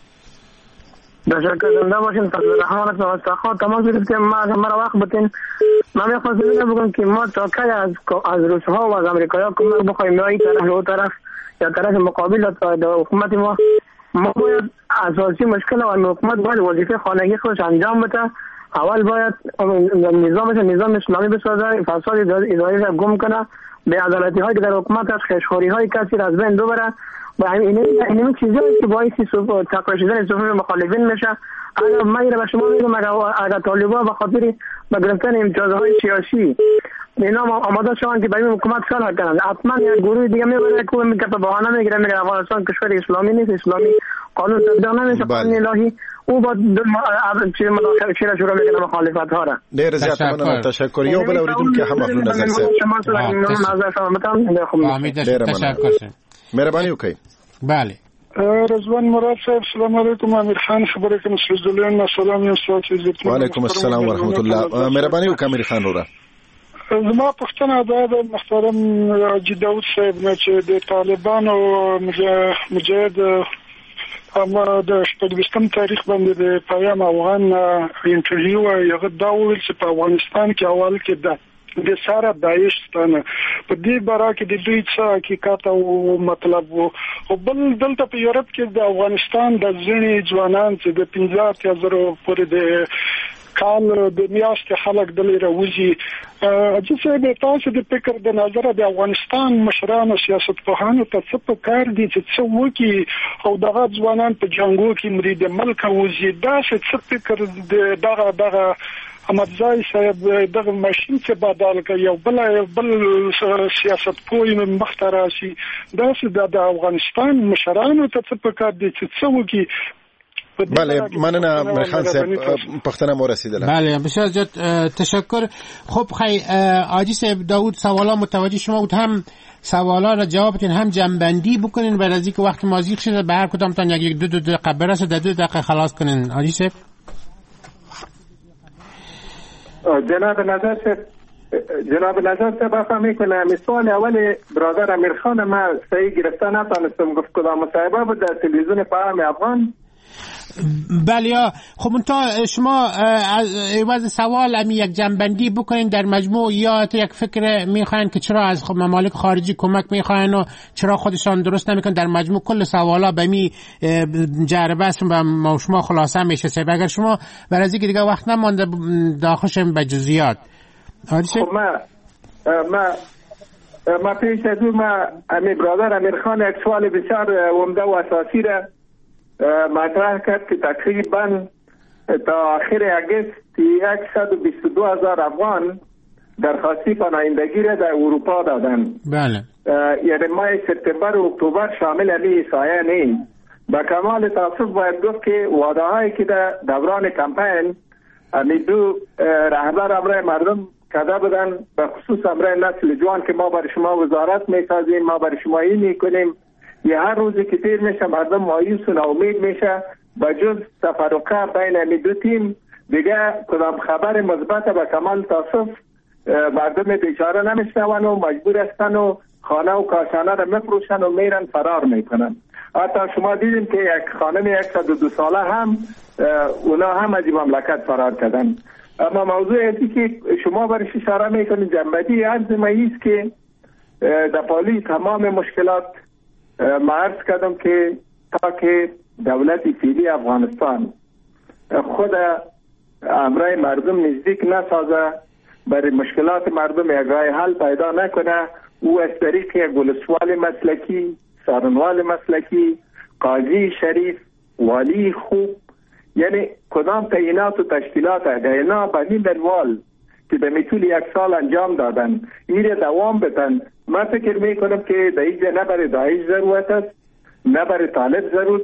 تشکر زنده باشین. فضل الرحمن از استخوان تمام شد که مرا وقت بتین. من میخواستم بگم که ما تا کی از روس‌ها و از آمریکایی‌ها کمک بخوایم یا این طرف یا طرف یا طرف مقابل در حکومت ما باید اساسی مشکل و حکومت باید وظیفه خانگی خودش انجام بده. اول باید نظام اسلامی بسازه، فساد اداری را گم کنه، به عدالتی هایی که در حکومت هست، خشخوری های کسی را از بین ببره و این چیزایی که باعثی تقویت شدن صفوف مخالفین میشه. اگر من را به شما میگم اگر طالبان به خاطر به گرفتن امتیازهای سیاسی اینا آماده شوند که به این حکومت صلح کنند، حتما یک گروه دیگه میبره که به بهانه میگیره میگه افغانستان کشور اسلامی نیست، اسلامی قانون تطبیق نمیشه، قانون الهی او با چیز مداخله شروع میکنه مخالفت ها را. ډیر زیات مننه. تشکر. یو بل اوریدونکو هم خپل نظر سره تشکر. مهرباني وکړئ. بله رضوان مراد صاحب سلام علیکم. امیر خان خبره کوم سلام سلام یو سوچ عزت. وعلیکم السلام ورحمت الله. مهرباني وکړئ امیر خان وروره. زما پښتنه دا د محترم حاجي داود صاحب نه چې د طالبانو مجاهد اما د 20 تاریخ باندې د پیام افغان انټرویو یو دا ویل چې په افغانستان کې اول کې د ساره داعش ستانه په دې باره کې د دوی څه حقیقت او مطلب او بل دلته په یورپ کې د افغانستان د ځینې ځوانان چې د 15,000 پورې د کال د میاشتې خلک دلې راوځي. چې تاسو د فکر د نظر د افغانستان مشرانو سیاستپوهانو ته څه په کار دي چې څه وکړي او دغه ځوانان په جنګو کې مرید ملک وځي دا څه فکر دغه احمدزای صاحب دغه ماشين چې بدل کوي یو بل سیاست پوی مختار راشي دا چې د افغانستان مشرانو ته څه په کار دي چې څه وکړي. بله مننه مرخان صاحب پښتنه مو رسیدله. بله بسیار زیاد تشکر. خب خی حاجی صاحب داود سوالا متوجه شما بود، هم سوالا را جواب بدین هم جنبندی بکنین بعد از اینکه وقت ما زیق شده به هر کدام تان یک دو دقیقه برسه در 2 دقیقه خلاص کنین. حاجی صاحب جناب نظر صاحب افهم میکنه مثال اول برادر امیر خان ما صحیح گرفته نتانستم گفت کدام مصاحبه بود در تلویزیون پیام افغان. بله خب تا شما عوض سوال هم یک جنبندی بکنین در مجموع یا یک فکر میخواین که چرا از ممالک خارجی کمک میخواین و چرا خودشان درست نمیکنن، در مجموع کل سوالا به می جربه است و شما خلاصه میشه سه. اگر شما برای از دیگه وقت نمانده داخلشم به جزئیات. خب ما پیش از اون امی برادر امیر خان یک سوال بسیار عمده و اساسی را مطرح کرد که تقریبا تا آخر اگست 122,000 افغان درخواستی پناهندگی را در اروپا دادن. بله. یعنی ماه سپتامبر و اکتبر شامل علی سایه نیست. با کمال تاسف باید گفت که وعده هایی که در دوران کمپین دو رهبر امرای مردم کده بدن، به خصوص امرای نسل جوان که ما برای شما وزارت میسازیم، ما برای شما این میکنیم، یه هر روزی که تیر میشه مردم مایوس و ناامید میشه. با جز تفرقه بین دو تیم دیگه کدام خبر مثبت به کمال تاسف مردم بیچاره نمیشنون و مجبور هستن و خانه و کاشانه را میفروشن و میرن فرار میکنن. حتی شما دیدیم که یک خانم 102 ساله هم اونا هم از مملکت فرار کردن. اما موضوع ازی که شما برش اشاره میکنید جنبدی عرض ماییست که در پالی تمام مشکلات ما عرض کردم که تا که دولت فعلی افغانستان خود امرای مردم نزدیک نسازه، برای مشکلات مردم یک راه حل پیدا نکنه، او از طریق یک ولسوال مسلکی، سارنوال مسلکی، قاضی شریف، والی خوب، یعنی کدام تعیینات و تشکیلات اینا به این منوال که به طول یک سال انجام دادن این دوام بدن. من فکر میکنم که در اینجا نه برای داعش ضرورت است، نه برای طالب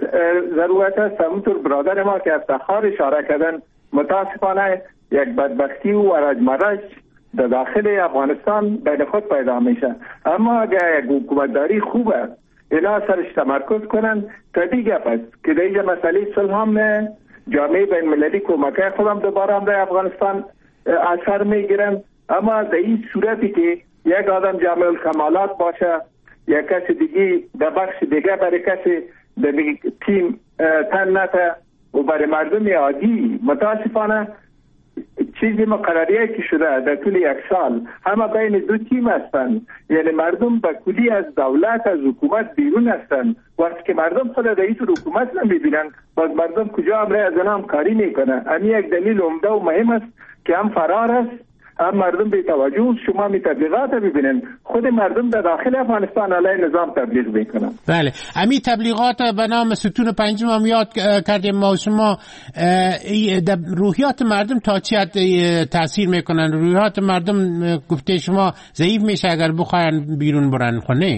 ضرورت است. همونطور برادر ما که افتخار اشاره کردن، متاسفانه یک بدبختی و رجمرج در داخل افغانستان بین خود پیدا میشه. اما اگر یک حکومتداری خوبه اینا سرش تمرکز کنن تا دیگه پس که دیگه مسئله صلح هم جامعه بین مللی کمکه خودم دوباره هم در افغانستان اثر میگیرن. اما در این صورتی که یک آدم جامعه الکمالات باشه، یک کسی دیگه در بخش دیگه برای کسی در تیم تن نته و برای مردم عادی متاسفانه چیزی مقرریه که شده در طول یک سال همه بین دو تیم هستن. یعنی مردم به کلی از دولت از حکومت بیرون هستن. وقتی که مردم خود رئیس حکومت نمیبینن باز مردم کجا امره از اینا همکاری میکنه. همین یک دلیل عمده و مهم است که هم فرار است هم مردم به توجه. شما می تبلیغات ببینن خود مردم در داخل افغانستان علیه نظام تبلیغ میکنن. بله امی تبلیغات به نام ستون پنجم هم یاد کردیم ما شما. روحیات مردم تا چی حد تاثیر میکنن؟ روحیات مردم گفته شما ضعیف میشه اگر بخواین بیرون برن خونه.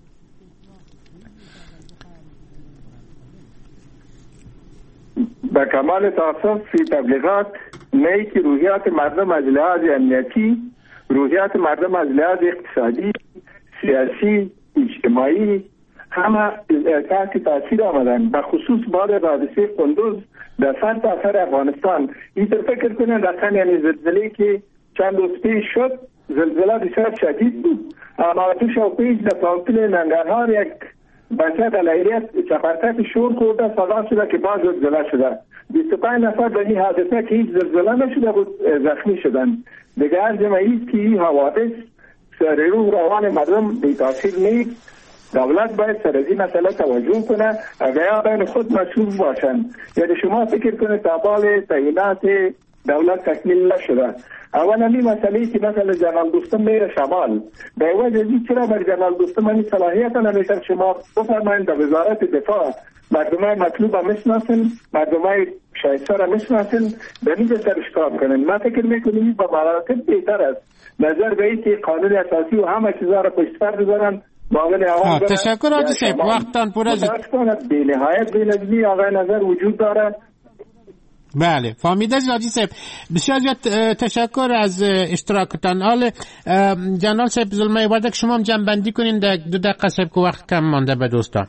به کمال تاسف فی تبلیغات نه که روحیات مردم از لحاظ امنیتی، روحیات مردم از لحاظ اقتصادی، سیاسی، اجتماعی همه تحت تاثیر آمدن. به خصوص بعد از حادثه قندوز در سر افغانستان این فکر کنن رقم یعنی زلزله که چند روز پیش شد زلزله بسیار شدید بود. اما تو شو پیش در پانتل ننگرهار یک بچه دلایریت چپرتک شور خورده صدا شده که باز زلزله شده. 25 نفر در این حادثه که هیچ زلزله نشده بود زخمی شدن. دیگه از جمعیست که این حوادث سر روح روان مردم بی تاثیر نیست. دولت باید سر از این مسئله توجه کنه اگر بین خود مسئول باشن. یعنی شما فکر کنه تابال تعیینات دولت تکمیل نشده. اولا این مسئله که مثلا جنرال دوستم میره شمال به وجه این چرا بر جنرال دوستم این صلاحیت نمیشه شما بفرمایید در وزارت دفاع مردمای مطلوب هم میشناسن، مردمای شایسته را میشناسن، به اینجا سرش کار کنن. من فکر میکنم با مراتب بهتر است. نظر به این که قانون اساسی و همه چیزا را پشت سر بذارن. تشکر آقای صاحب وقتان پر از بی نهایت بی نظمی آقای نظر وجود داره. بله فهمیده آقای صاحب. بسیار زیاد تشکر از اشتراکتان. حال جنرال صاحب ظلمه وردک شما هم جمع بندی کنین در 2 دقیقه صاحب که وقت کم مانده به دوستان.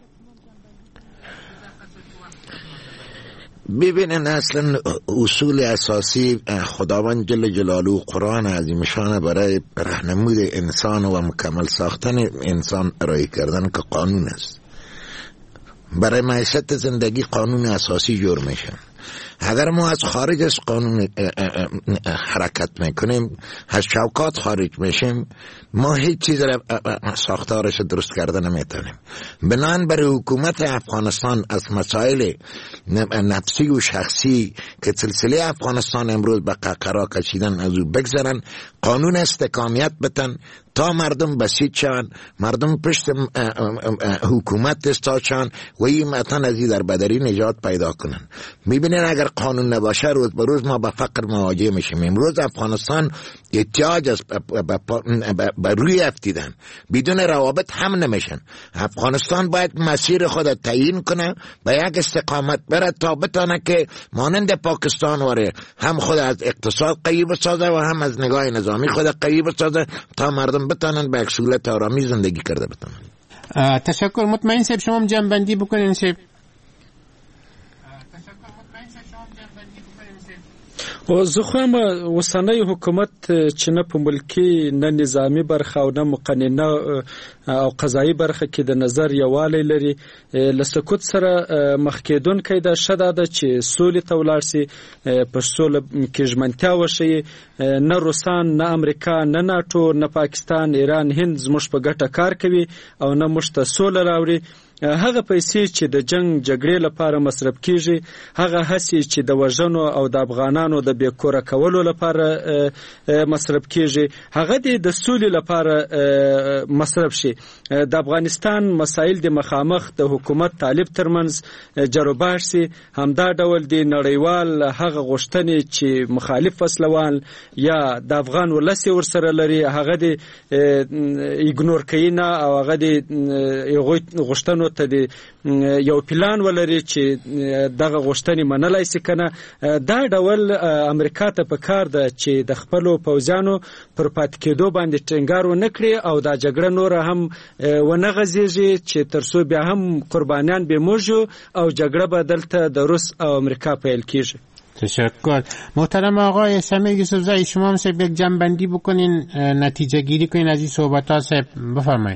ببینن اصلا اصول اساسی خداوند جل جلاله قرآن عظیم شان برای راهنمود انسان و مکمل ساختن انسان ارائه کردن که قانون است. برای معیشت زندگی قانون اساسی جور میشه. اگر ما از خارج از قانون حرکت میکنیم، از چوکات خارج میشیم، ما هیچ چیز را ساختارش درست کرده نمیتونیم. بنابراین برای حکومت افغانستان از مسائل نفسی و شخصی که سلسله افغانستان امروز به قرقرا کشیدن از او بگذارن، قانون استقامیت بتن تا مردم بسیج شن، مردم پشت حکومت استاد شن و این متن از این در بدری نجات پیدا کنن. میبینید ببینین اگر قانون نباشه روز به روز ما با فقر مواجه میشیم. امروز افغانستان احتیاج است به روی افتیدن، بدون روابط هم نمیشن. افغانستان باید مسیر خود تعیین کنه، به یک استقامت بره تا بتونه که مانند پاکستان وره هم خود از اقتصاد قوی بسازه و هم از نگاه نظامی خود قوی بسازه تا مردم بتونن به سهولت و آرامی زندگی کرده بتونن. تشکر. مطمئن صاحب شما هم جنبندی بکنین صاحب. و زه خو هم اوسنی حکومت چې نه په ملکی نه نظامی برخه او نه مقننه او قضایی برخه کې د نظر یووالی لري، له سکوت سره مخ کېدونکی دا شته ده چې سولې ته ولاړ سي، په سوله کې ژمنتیا وشي. نه روسان نه امریکا نه ناټو نه پاکستان ایران هند زموږ په ګټه کار کوي او نه موږ ته سوله راوړي. هغه پیسې چې د جنگ جګړې لپاره مصرف کیږي، هغه هڅې چې د وژنو او د افغانانو د بیکوره کولو لپاره مصرف کیږي، هغه د سولې لپاره مصرف شي. د افغانستان مسایل د مخامخ د حکومت طالب ترمنځ جروباش سي، همدا ډول د نړیوال هغه غوښتنې چې مخالف وسلوال یا د افغان ولس ورسره لري هغه د ایګنور کینا او هغه د غوښتنو ته د یو پلان ولري چې دغه غوښتنې منلای سي کنه. دا ډول امریکا ته په کار ده چې د خپل پوځیانو پر پات کېدو باندې ټینګار ونه کړي او دا جګړه نور هم ونه غځيږي چې ترڅو بیا هم قربانیان به موجو او جګړه بدلته د روس او امریکا پیل کیږي. تشکر. محترم آقای سمیع یوسفزئی شما هم صاحب یک جنبندی بکنین، نتیجه گیری کنین از این صحبت ها صاحب، بفرمایید.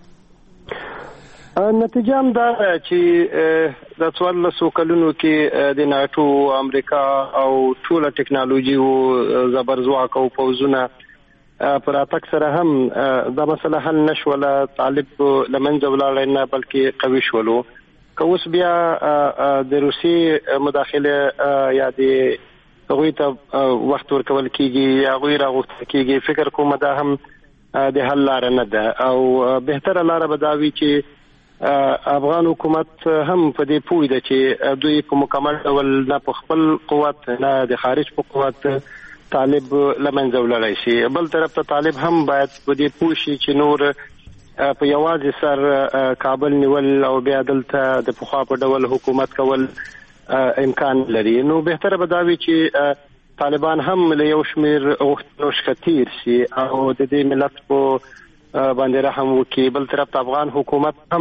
نتیجه هم دا چې د 14 کلونو کې د ناټو امریکا او ټوله ټکنالوژي او زبرځواک او پوزونه پر اتک سره هم دا مسله حل نشوله. طالب لمنځه ولاړ نه بلکې قوي شولو. که اوس بیا د روسي مداخله یا د هغوی ته وخت ورکول کیږي یا هغوی راغوښتل کیږي، فکر کوم دا هم د حل لاره نه ده او بهتره لاره به دا وي چې افغان حکومت هم په دې پوه ده چې دوی په مکمل ډول نه په خپل قوت نه د خارج په قوت طالب لمنځه ولاړی شي. بل طرف ته طالب هم باید په دې پوه شي چې نور په یوازې سر کابل نیول او بیا دلته د پخوا په ډول حکومت کول امکان لري. نو بهتره به دا وي چې طالبان هم له یو شمېر غوښتنو څخه تیر شي او د دې ملت په باندې رحم وکړي. بل طرف ته افغان حکومت هم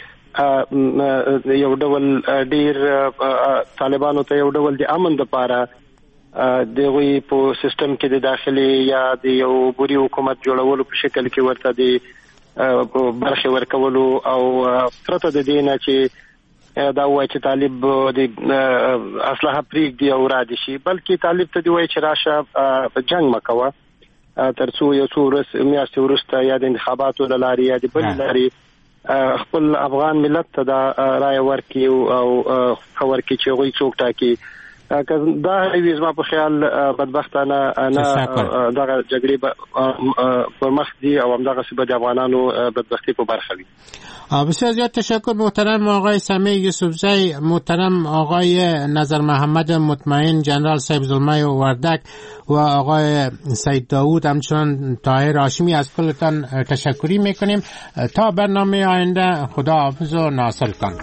یو ډول ډیر طالبانو ته یو ډول د امن لپاره دغه په سیستم کې د داخلي یا د یو بوري حکومت جوړولو په شکل کې ورته د برخه ورکولو او پرته د دینه چې دا وایي چې طالب د اصله پریږدي او را دي شي، بلکې طالب ته دی وایي چې راشه جنگ مکوه ترڅو یو څو میاشتې وروسته یا د انتخاباتو له لارې یا د بلې لارې خپل افغان ملت ته دا رایه ورکړي او خبر کړي چې هغوی څوک ټاکي. دا وی زما په خیال بدبختانه نه دغه جګړې پر مخ دي او همدغه څه د افغانانو بدبختی په برخه وي. بسیار زیاد تشکر محترم آقای سمیع یوسفزئی، محترم آقای نظر محمد مطمئن، جنرال صاحب ظلمای وردک و آقای سید داوود همچنان طاهر هاشمی از کلتان تشکری میکنیم. تا برنامه آینده خدا حافظ و ناصر کن.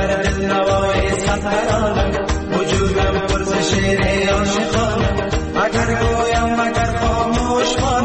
در دل نوای سفران وجودم پرس شعر عاشقان اگر گویم اگر خاموش